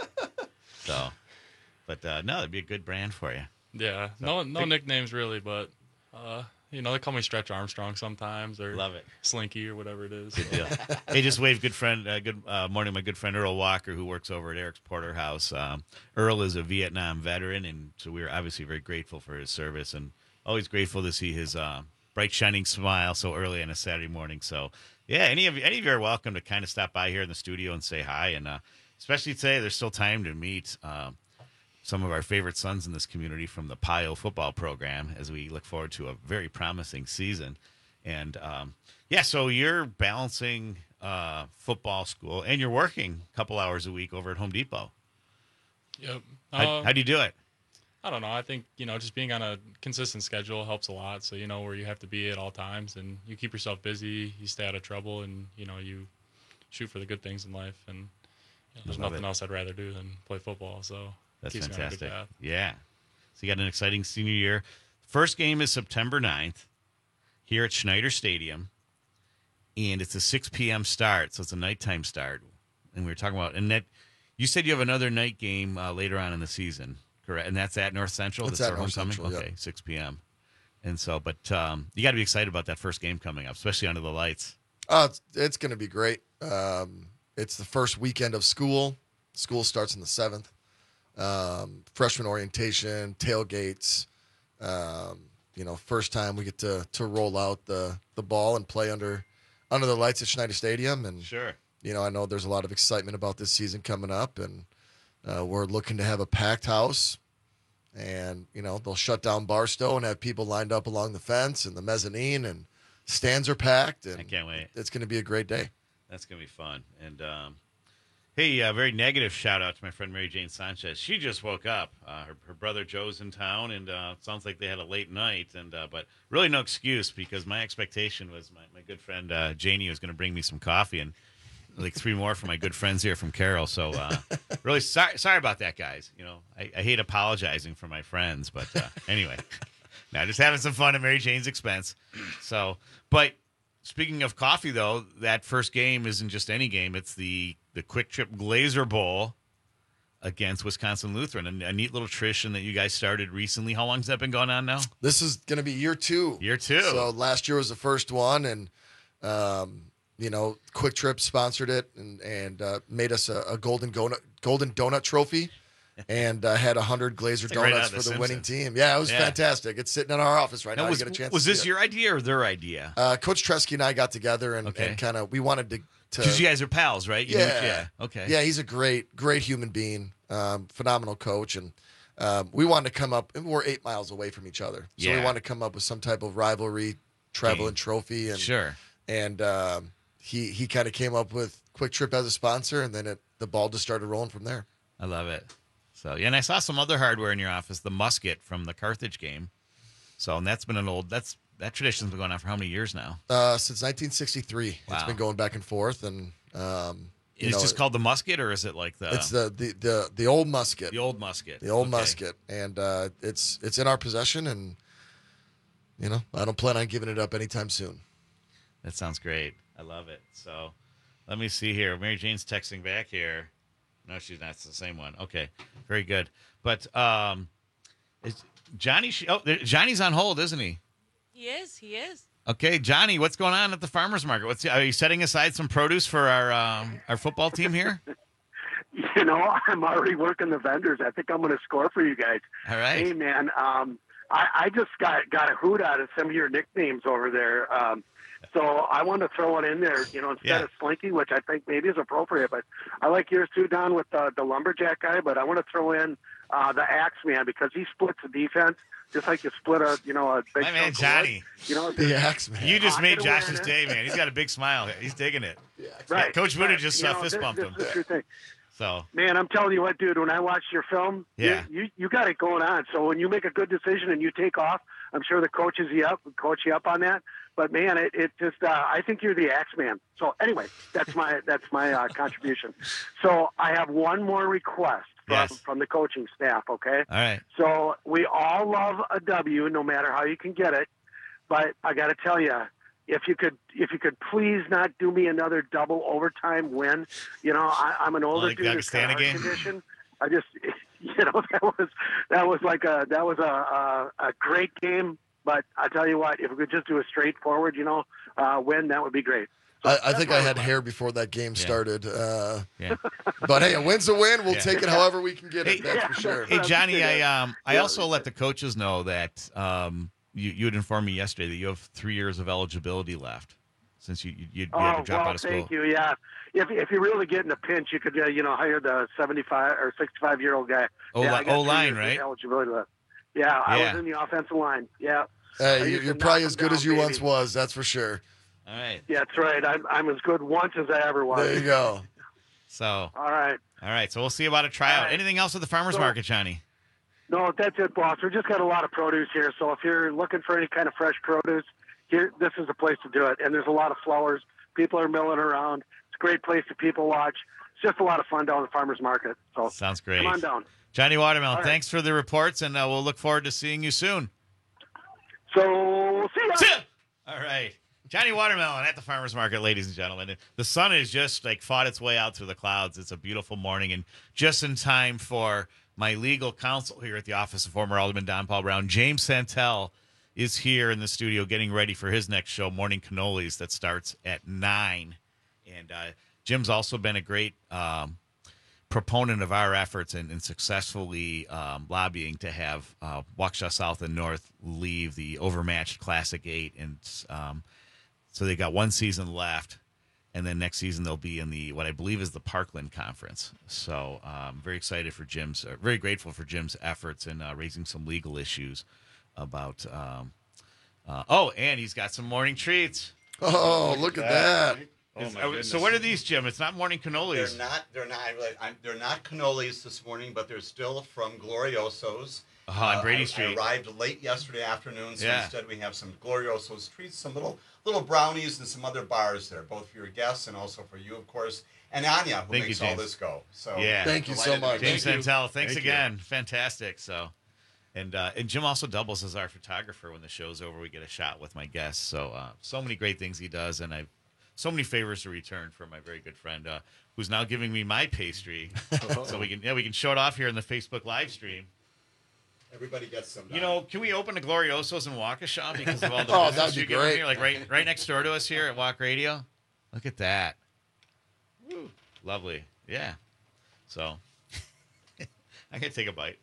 So, but uh, no, that'd be a good brand for you. Yeah, So, no no big- nicknames really, but uh, you know they call me Stretch Armstrong sometimes, or Love it. Slinky or whatever it is. Good deal. Hey, just wave good friend, uh, good uh, morning, my good friend Earl Walker, who works over at Eric's Porterhouse. Um, Earl is a Vietnam veteran, and so we're obviously very grateful for his service, and always grateful to see his uh, bright, shining smile so early on a Saturday morning. So, yeah, any of you, any of you are welcome to kind of stop by here in the studio and say hi, and uh, especially today, there's still time to meet. Um, some of our favorite sons in this community from the P I O football program as we look forward to a very promising season. And, um, yeah, so you're balancing uh, football school and you're working a couple hours a week over at Home Depot. Yep. How, Uh, how do you do it? I don't know. I think, you know, just being on a consistent schedule helps a lot. So, you know, where you have to be at all times and you keep yourself busy, you stay out of trouble, and, you know, you shoot for the good things in life. And you know, there's Love nothing it. else I'd rather do than play football. So That's keeps me on a good fantastic. path. Yeah. So you got an exciting senior year. First game is September ninth here at Schneider Stadium. And it's a six p.m. start, so it's a nighttime start. And we were talking about, and that you said you have another night game uh, later on in the season, correct? And that's at North Central? That's That's at their North homecoming? Central, Okay, yep. six p.m. And so, but um, you got to be excited about that first game coming up, especially under the lights. Oh, it's, it's going to be great. Um, it's the first weekend of school. School starts on the seventh. Um, freshman orientation, tailgates. Um, you know, first time we get to to roll out the the ball and play under under the lights at Schneider Stadium. And Sure. you know, I know there's a lot of excitement about this season coming up, and uh, we're looking to have a packed house. And you know, they'll shut down Barstow and have people lined up along the fence and the mezzanine, and stands are packed. And I can't wait. It's going to be a great day. That's going to be fun. And, um, hey, uh, very negative shout out to my friend Mary Jane Sanchez. She just woke up. Uh, her, her brother Joe's in town, and uh, it sounds like they had a late night. And uh, but really no excuse, because my expectation was my, my good friend uh, Janie was going to bring me some coffee and like three more for my good friends here from Carroll. So uh, really sorry, sorry about that, guys. You know, I, I hate apologizing for my friends, but uh, anyway, now just having some fun at Mary Jane's expense. So, but speaking of coffee, though, that first game isn't just any game. It's the the Quick Trip Glazer Bowl against Wisconsin Lutheran, a, a neat little tradition that you guys started recently. How long has that been going on now? This is going to be year two. Year two. So last year was the first one, and um, you know, Quick Trip sponsored it and and uh, made us a, a golden donut golden donut trophy, and uh, had a hundred Glazer It's like right out donuts of for The the winning Simpsons. team. Yeah, it was Yeah. fantastic. It's sitting in our office right now. Now, was you get a chance. was to this see it. your idea or their idea? Uh, Coach Tresky and I got together and, Okay. and kind of we wanted to. to Because you guys are pals, right? You know- yeah. yeah. Okay. Yeah, he's a great, great human being, um, phenomenal coach, and um, we wanted to come up. And we're eight miles away from each other, so we Yeah. wanted to come up with some type of rivalry, travel Game. and trophy, and Sure. And um, he he kind of came up with Quick Trip as a sponsor, and then it the ball just started rolling from there. I love it. So yeah, and I saw some other hardware in your office, the musket from the Carthage game. So and that's been an old that's that tradition's been going on for how many years now? Uh, since nineteen sixty-three, it's Wow. been going back and forth, and um, you It's know, just called the musket, or is it like the? It's the, the the the old musket. The old musket. The old Okay. musket, and uh, it's it's in our possession, and you know I don't plan on giving it up anytime soon. That sounds great. I love it. So let me see here. Mary Jane's texting back here. No, she's not. It's the same one. Okay, very good. But um, is Johnny? Oh, there- Johnny's on hold, isn't he? He is. He is. Okay, Johnny, what's going on at the farmers market? What's are you setting aside some produce for our um, our football team here? You know, I'm already working the vendors. I think I'm going to score for you guys. All right. Hey, man, um, I, I just got got a hoot out of some of your nicknames over there. Um, So I want to throw it in there, you know, instead Yeah. of Slinky, which I think maybe is appropriate. But I like yours too, Don, with the, the lumberjack guy. But I want to throw in uh, the Axeman because he splits the defense just like you split a, you know, a big My man chunk of Johnny. wood. You know, The Axeman. You just made Pocket Josh's awareness. day, man. He's got a big smile. He's digging it. Right. Yeah, Coach Buda right. just You uh, know, fist this- bumped this him. is the true thing. So Man, I'm telling you what, dude, when I watched your film, you- Yeah. you, you got it going on. So when you make a good decision and you take off, I'm sure the coaches you up, coach you up on that. But man, it, it just, uh, I think you're the Axeman. So anyway, that's my, that's my uh, contribution. So I have one more request from, Yes. from the coaching staff. Okay. all right. So we all love a W, no matter how you can get it. But I got to tell you, if you could, if you could please not do me another double overtime win. You know, I, I'm an older Like dude the with kind of Augustana heart game? condition. I just, you know, that was that was like a that was a a, a great game. But I tell you what, if we could just do a straightforward, you know, uh, win, that would be great. I, I think I had hair before that game started. Uh, Yeah. But hey, a win's a win. We'll Yeah. take it however we can get it. Hey, That's for sure. Hey Johnny, I um I Yeah. also let the coaches know that um you you had informed me yesterday that you have three years of eligibility left since you you, you Oh, had to drop well, out of school. thank you. Yeah, if if you really get in a pinch, you could uh, you know hire the seventy-five or sixty-five year old guy. O- yeah, I got three O-line, years of right? Eligibility left. Yeah, I Yeah. was in the offensive line. Yeah. I Hey, you- used to you're knock probably them as good down, as you baby. once was. That's for sure. All right. Yeah, that's right. I'm I'm as good once as I ever was. There you go. So All right. all right, so we'll see about a tryout. All right. Anything else at the farmers So- market, Johnny? No, that's it, boss. We just got a lot of produce here, so if you're looking for any kind of fresh produce, here this is the place to do it. And there's a lot of flowers. People are milling around. It's a great place to people watch. It's just a lot of fun down at the farmers market. So Sounds great. come on down. Johnny Watermelon, All right. thanks for the reports, and uh, we'll look forward to seeing you soon. So see ya. See ya. All right. Johnny Watermelon at the farmers market, ladies and gentlemen. The sun has just like fought its way out through the clouds. It's a beautiful morning, and just in time for my legal counsel here at the office of former Alderman Don Paul Brown, James Santel, is here in the studio getting ready for his next show, Morning Cannolis, that starts at nine. And uh, Jim's also been a great um, proponent of our efforts and, and successfully um, lobbying to have uh, Waukesha South and North leave the overmatched Classic Eight, and um, so they got one season left, and then next season they'll be in the what I believe is the Parkland Conference. So um, very excited for Jim's, uh, very grateful for Jim's efforts in uh, raising some legal issues about. Um, uh, oh, and he's got some morning treats. Oh, look at that. Oh, Is- my uh, goodness. so what are these, Jim? It's not morning cannolis. They're not. They're not. I'm, they're not cannolis this morning, but they're still from Gloriosos. Uh-huh, on Brady I- Street. I arrived late yesterday afternoon, so Yeah. instead we have some Gloriosos treats, some little little brownies, and some other bars there, both for your guests and also for you, of course, and Anya, who Thank you, makes all James. this go. So Yeah. Thank you so delighted to much. be James with you. Santel, thanks Thank you. again. Fantastic. So, and uh, and Jim also doubles as our photographer when the show's over. We get a shot with my guests. So, uh, so many great things he does, and I've so many favors to return from my very good friend, uh, who's now giving me my pastry, so we can yeah we can show it off here in the Facebook live stream. Everybody gets some. You know, can we open a Gloriosos in Waukesha because of all the Oh, business that'd be you're giving great. here, like right right next door to us here at Walk Radio? Look at that. Woo, lovely. Yeah. So I can take a bite.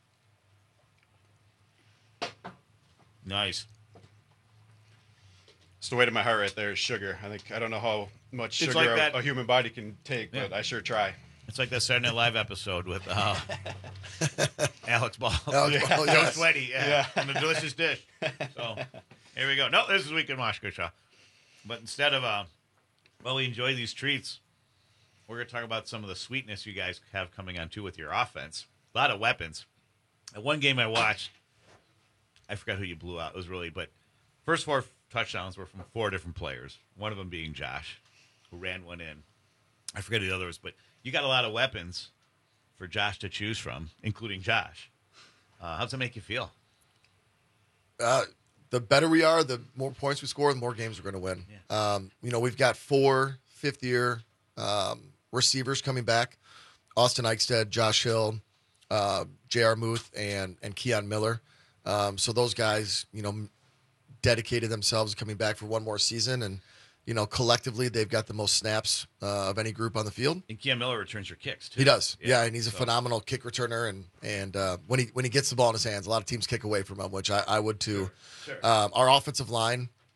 Nice. It's the weight of my heart right there is sugar. I think I don't know how much It's sugar like a, that- a human body can take, but Yeah. I sure try. It's like that Saturday Night Live episode with uh, Alex Ball, Alex Ball, Joe yes. Sweaty, yeah, Yeah. and the delicious dish. So here we go. No, this is Week in Waukesha. But instead of uh, well, we enjoy these treats. We're going to talk about some of the sweetness you guys have coming on too with your offense. A lot of weapons. At one game I watched, I forgot who you blew out. It was really, but first four touchdowns were from four different players. One of them being Josh, who ran one in. I forget who the other was, but you got a lot of weapons for Josh to choose from, including Josh. Uh, how's that make you feel? Uh, the better we are, the more points we score, the more games we're going to win. Um, you know, we've got four fifth-year um, receivers coming back: Austin Eichstead, Josh Hill, uh, J R. Muth, and and Keon Miller. Um, so those guys, you know, dedicated themselves to coming back for one more season, and you know, collectively they've got the most snaps uh, of any group on the field. And Keon Miller returns your kicks too. He does, yeah, and he's a so- phenomenal kick returner. And and uh, when he when he gets the ball in his hands, a lot of teams kick away from him, which I, I would too. Sure. Um, our offensive line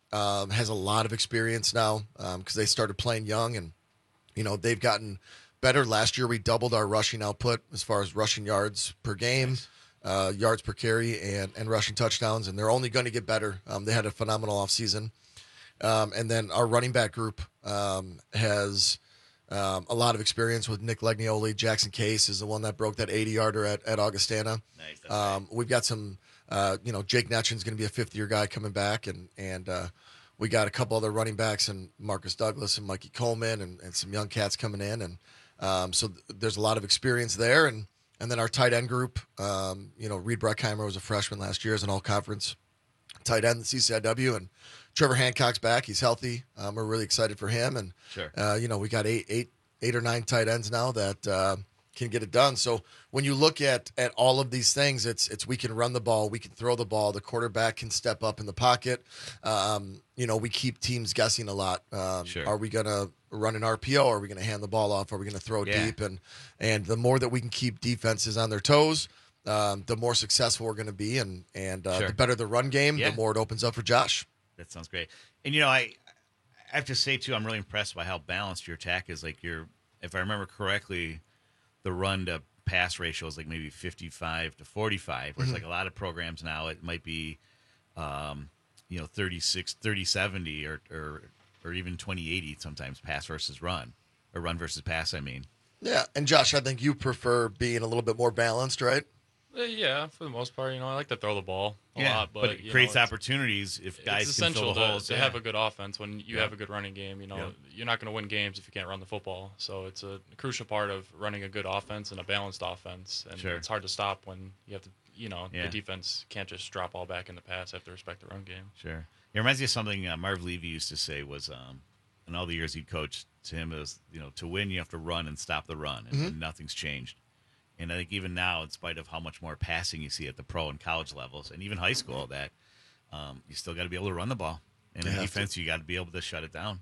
um, has a lot of experience now because um, they started playing young, and you know they've gotten better. Last year we doubled our rushing output as far as rushing yards per game, uh, yards per carry, and and rushing touchdowns, and they're only going to get better. Um, they had a phenomenal offseason. Um, and then our running back group um, has um, a lot of experience with Nick Legnioli. Jackson Case is the one that broke that eighty-yarder at, at Augustana. Nice. Um, we've got some, uh, you know, Jake Netchin's going to be a fifth-year guy coming back, and and uh, we got a couple other running backs, and Marcus Douglas and Mikey Coleman, and, and some young cats coming in, and um, so th- there's a lot of experience there, and and then our tight end group, um, you know, Reed Brockheimer was a freshman last year as an all-conference tight end at C C I W, and Trevor Hancock's back. He's healthy. Um, we're really excited for him. And, Sure. uh, you know, we got eight, eight, eight or nine tight ends now that uh, can get it done. So when you look at at all of these things, it's it's we can run the ball, we can throw the ball, the quarterback can step up in the pocket. Um, you know, we keep teams guessing a lot. Um, Sure. Are we going to run an R P O? Are we going to hand the ball off? Are we going to throw Yeah. deep? And and the more that we can keep defenses on their toes, um, the more successful we're going to be. And, and uh, Sure. the better the run game, Yeah. the more it opens up for Josh. That sounds great. And, you know, I, I have to say, too, I'm really impressed by how balanced your attack is. Like, you're, if I remember correctly, the run to pass ratio is like maybe fifty-five to forty-five, whereas Mhm. like a lot of programs now, it might be, um, you know, thirty-six, thirty seventy or, or, or even twenty eighty sometimes, pass versus run, or run versus pass, I mean. Yeah, and Josh, I think you prefer being a little bit more balanced, right? Uh, yeah, for the most part, you know, I like to throw the ball a Yeah, lot, but, but it you creates know, it's- opportunities if guys it's can essential fill the to, holes. to yeah. have a good offense when you Yeah. have a good running game. You know, Yeah. you're not going to win games if you can't run the football. So it's a crucial part of running a good offense and a balanced offense. And Sure. it's hard to stop when you have to, you know, Yeah. the defense can't just drop all back in the pass. Have to respect the run game. Sure. It reminds me of something uh, Marv Levy used to say was, um, in all the years he'd coached, to him is, you know, to win you have to run and stop the run, and, Mhm. and nothing's changed. And I think even now, in spite of how much more passing you see at the pro and college levels, and even high school, that um, you still got to be able to run the ball. And You in have defense, you got to be able to shut it down.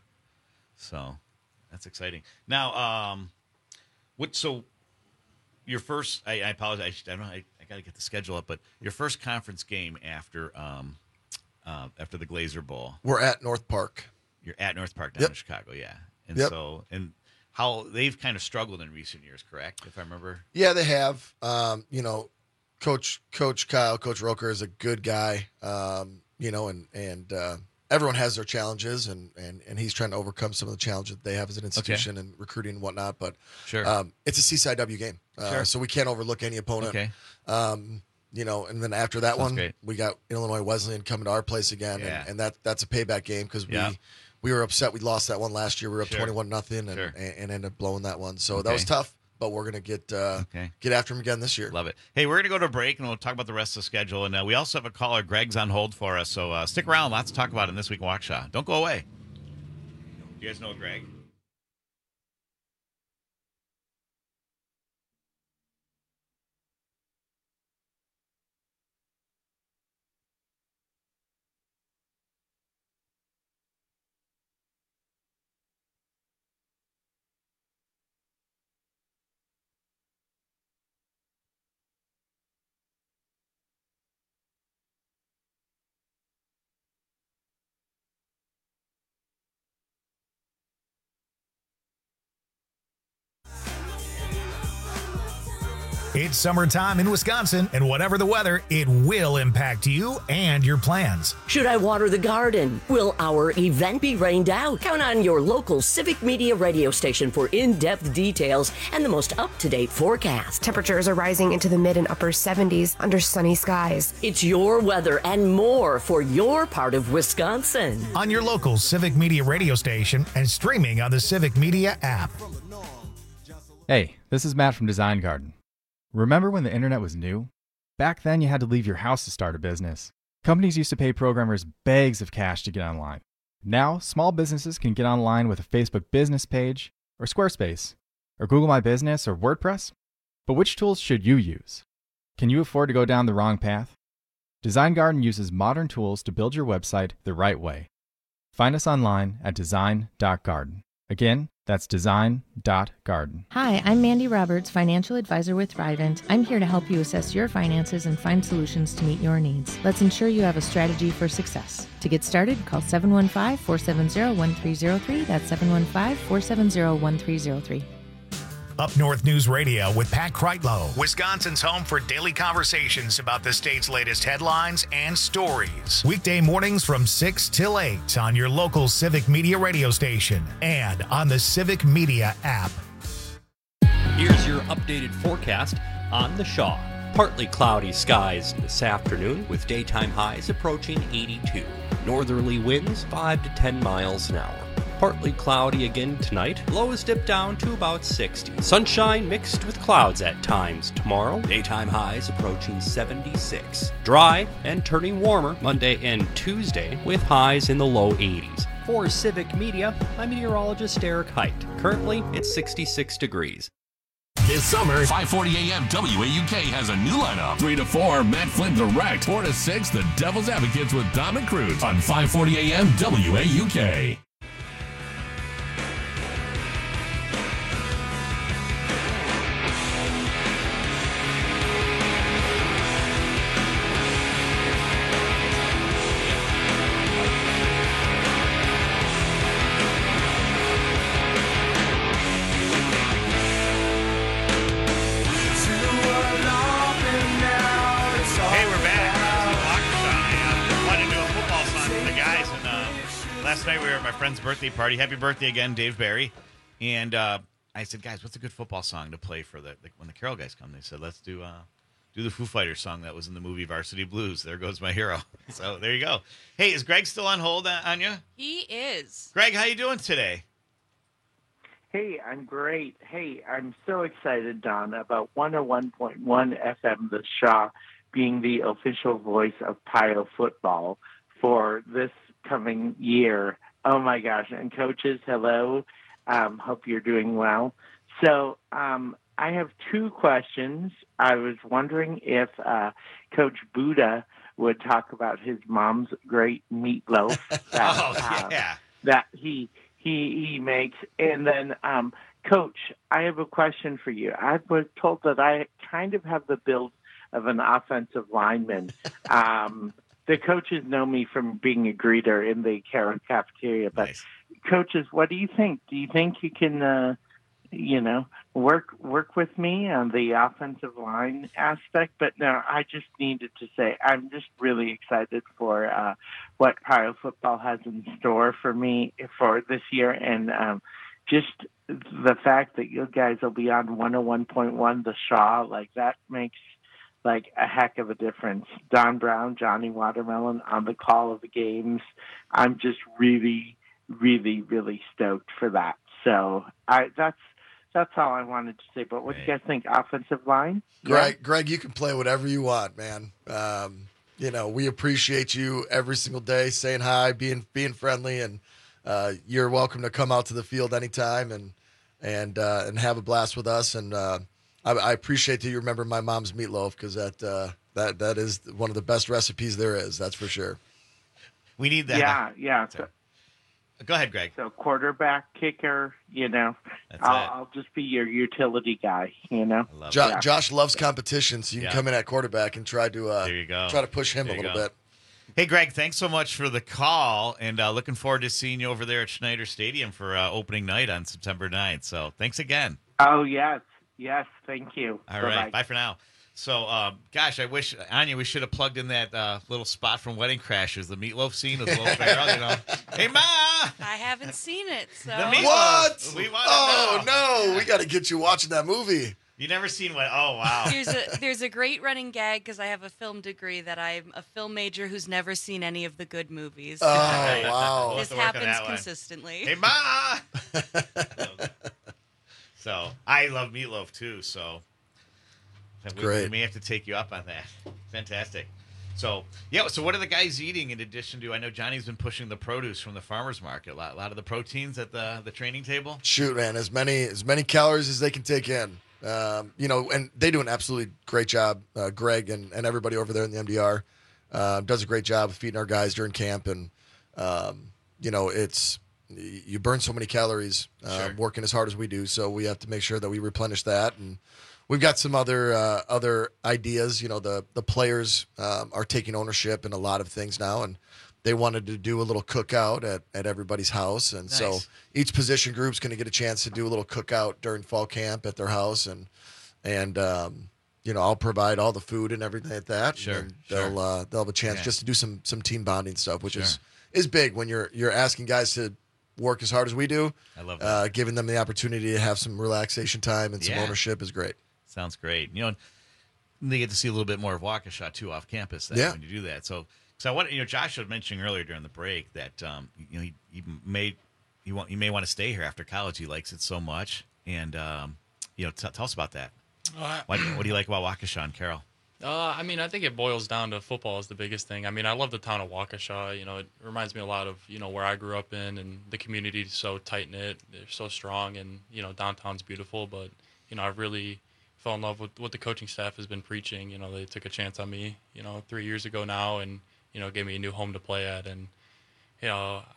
So that's exciting. Now, um, what? So your first? I, I apologize. I don't know. I, I got to get the schedule up, but your first conference game after um, uh, after the Glazer Bowl. We're at North Park. You're at North Park down Yep. in Chicago, yeah. And Yep. so, and how they've kind of struggled in recent years, correct? If I remember. Yeah, they have. Um, you know, Coach Coach Kyle, Coach Roker is a good guy. Um, you know, and and uh, everyone has their challenges, and and and he's trying to overcome some of the challenges that they have as an institution and recruiting and whatnot. But Sure. um, it's a C C I W game, uh, Sure. so we can't overlook any opponent. Okay. Um, you know, and then after that Sounds one, great. we got Illinois Wesleyan coming to our place again, Yeah. and, and that that's a payback game because Yeah. we we were upset we lost that one last year. We were up Sure. twenty-one nothing, and, Sure. and and ended up blowing that one. So that Okay. was tough, but we're gonna get uh, Okay. get after them again this year. Love it. Hey, we're going to go to a break, and we'll talk about the rest of the schedule. And uh, we also have a caller. Greg's on hold for us, so uh, stick around. Lots to talk about in This Week in Waukesha. Don't go away. You guys know Greg? It's summertime in Wisconsin, and whatever the weather, it will impact you and your plans. Should I water the garden? Will our event be rained out? Count on your local Civic Media radio station for in-depth details and the most up-to-date forecast. Temperatures are rising into the mid and upper seventies under sunny skies. It's your weather and more for your part of Wisconsin. On your local Civic Media radio station and streaming on the Civic Media app. Hey, this is Matt from Design Garden. Remember when the internet was new? Back then, you had to leave your house to start a business. Companies used to pay programmers bags of cash to get online. Now, small businesses can get online with a Facebook business page, or Squarespace, or Google My Business, or WordPress. But which tools should you use? Can you afford to go down the wrong path? Design Garden uses modern tools to build your website the right way. Find us online at design dot garden. Again, that's design dot garden. Hi, I'm Mandy Roberts, financial advisor with Thrivent. I'm here to help you assess your finances and find solutions to meet your needs. Let's ensure you have a strategy for success. To get started, call seven one five, four seven zero, one three zero three. That's seven one five, four seven zero, one three zero three. Up North News Radio with Pat Kreitlow, Wisconsin's home for daily conversations about the state's latest headlines and stories. Weekday mornings from six till eight on your local Civic Media radio station and on the Civic Media app. Here's your updated forecast on the Shaw. Partly cloudy skies this afternoon with daytime highs approaching eighty-two. Northerly winds five to ten miles an hour. Partly cloudy again tonight. Lows dip down to about sixty. Sunshine mixed with clouds at times tomorrow. Daytime highs approaching seventy-six. Dry and turning warmer Monday and Tuesday with highs in the low eighties. For Civic Media, I'm meteorologist Eric Height. Currently, it's sixty-six degrees. This summer, five forty A M W A U K has a new lineup. three to four, Matt Flynn Direct. four to six, The Devil's Advocates with Dom and Cruz on five forty A M W A U K. Friend's birthday party. Happy birthday again, Dave Barry. And uh, I said, guys, what's a good football song to play for the, the when the Carol guys come? They said, let's do uh, do the Foo Fighters song that was in the movie Varsity Blues. There Goes My Hero. So there you go. Hey, is Greg still on hold, uh, Anya? He is. Greg, how you doing today? Hey, I'm great. Hey, I'm so excited, Don, about one oh one point one F M The Shaw being the official voice of Pio football for this coming year. Oh, my gosh. And coaches, hello. Um, hope you're doing well. So um, I have two questions. I was wondering if uh, Coach Buddha would talk about his mom's great meatloaf that, oh, yeah. uh, that he he he makes. And then, um, Coach, I have a question for you. I was told that I kind of have the build of an offensive lineman. Um The coaches know me from being a greeter in the Carol cafeteria, but nice. Coaches, what do you think? Do you think you can, uh, you know, work work with me on the offensive line aspect? But no, I just needed to say I'm just really excited for uh, what Pio football has in store for me for this year, and um, just the fact that you guys will be on one oh one point one The Shaw, like that makes like a heck of a difference. Don Brown, Johnny Watermelon on the call of the games. I'm just really, really, really stoked for that. So I that's that's all I wanted to say. But what do you guys think? Offensive line? Greg, yeah. Greg, you can play whatever you want, man. Um, you know, we appreciate you every single day, saying hi, being being friendly, and uh, you're welcome to come out to the field anytime and and uh, and have a blast with us. And uh, I, I appreciate that you remember my mom's meatloaf, because that uh, that that is one of the best recipes there is. That's for sure. We need that. Yeah, yeah. So, go ahead, Greg. So quarterback, kicker, you know, That's I'll, it. I'll just be your utility guy, you know. Jo- Yeah. Josh loves competition, so you can Yeah. come in at quarterback and try to uh, There you go. try to push him There a you little go. bit. Hey, Greg, thanks so much for the call, and uh, looking forward to seeing you over there at Schneider Stadium for uh, opening night on September ninth. So thanks again. Oh, yes. Yes, thank you. All Bye-bye. right, bye for now. So, um, gosh, I wish, Anya, we should have plugged in that uh, little spot from Wedding Crashers, the meatloaf scene with Will Ferrell, you know. Hey, Ma! I haven't seen it, so. The meatloaf. What? We want Oh, to know. no. We got to get you watching that movie. You never seen what? Oh, wow. There's a there's a great running gag because I have a film degree that I'm a film major who's never seen any of the good movies. Oh, wow. We'll have This to work on happens that one. consistently. Hey, Ma! So, I love meatloaf, too, so. We, Great. we may have to take you up on that. Fantastic. So, yeah, so what are the guys eating in addition to, I know Johnny's been pushing the produce from the farmer's market, a lot, a lot of the proteins at the, the training table? Shoot, man, as many as many calories as they can take in. Um, you know, and they do an absolutely great job. Uh, Greg and, and everybody over there in the M D R uh, does a great job of feeding our guys during camp, and um, you know, it's y- you burn so many calories uh, Sure. working as hard as we do. So we have to make sure that we replenish that. And we've got some other uh, other ideas. You know, the the players um, are taking ownership in a lot of things now, and they wanted to do a little cookout at, at everybody's house. And so Nice. each position group's going to get a chance to do a little cookout during fall camp at their house. And, and um, you know, I'll provide all the food and everything like that. Sure, And they'll, sure. uh, they'll have a chance Yeah. just to do some, some team bonding stuff, which is, Sure. is big when you're, you're asking guys to work as hard as we do. I love that. Uh, giving them the opportunity to have some relaxation time and some Yeah. ownership is great. Sounds great. You know, and they get to see a little bit more of Waukesha too off campus then Yeah. when you do that. So, so I want you know, Josh was mentioning earlier during the break that um, you know he, he may he want you may want to stay here after college. He likes it so much, and um, you know, t- tell us about that. Uh, What, what do you like about Waukesha and Carroll? Uh, I mean, I think it boils down to football is the biggest thing. I mean, I love the town of Waukesha. You know, it reminds me a lot of, you know, where I grew up in, and the community is so tight-knit. They're so strong, and, you know, downtown's beautiful. But, you know, I really fell in love with what the coaching staff has been preaching. You know, they took a chance on me, you know, three years ago now, and, you know, gave me a new home to play at. And, you know,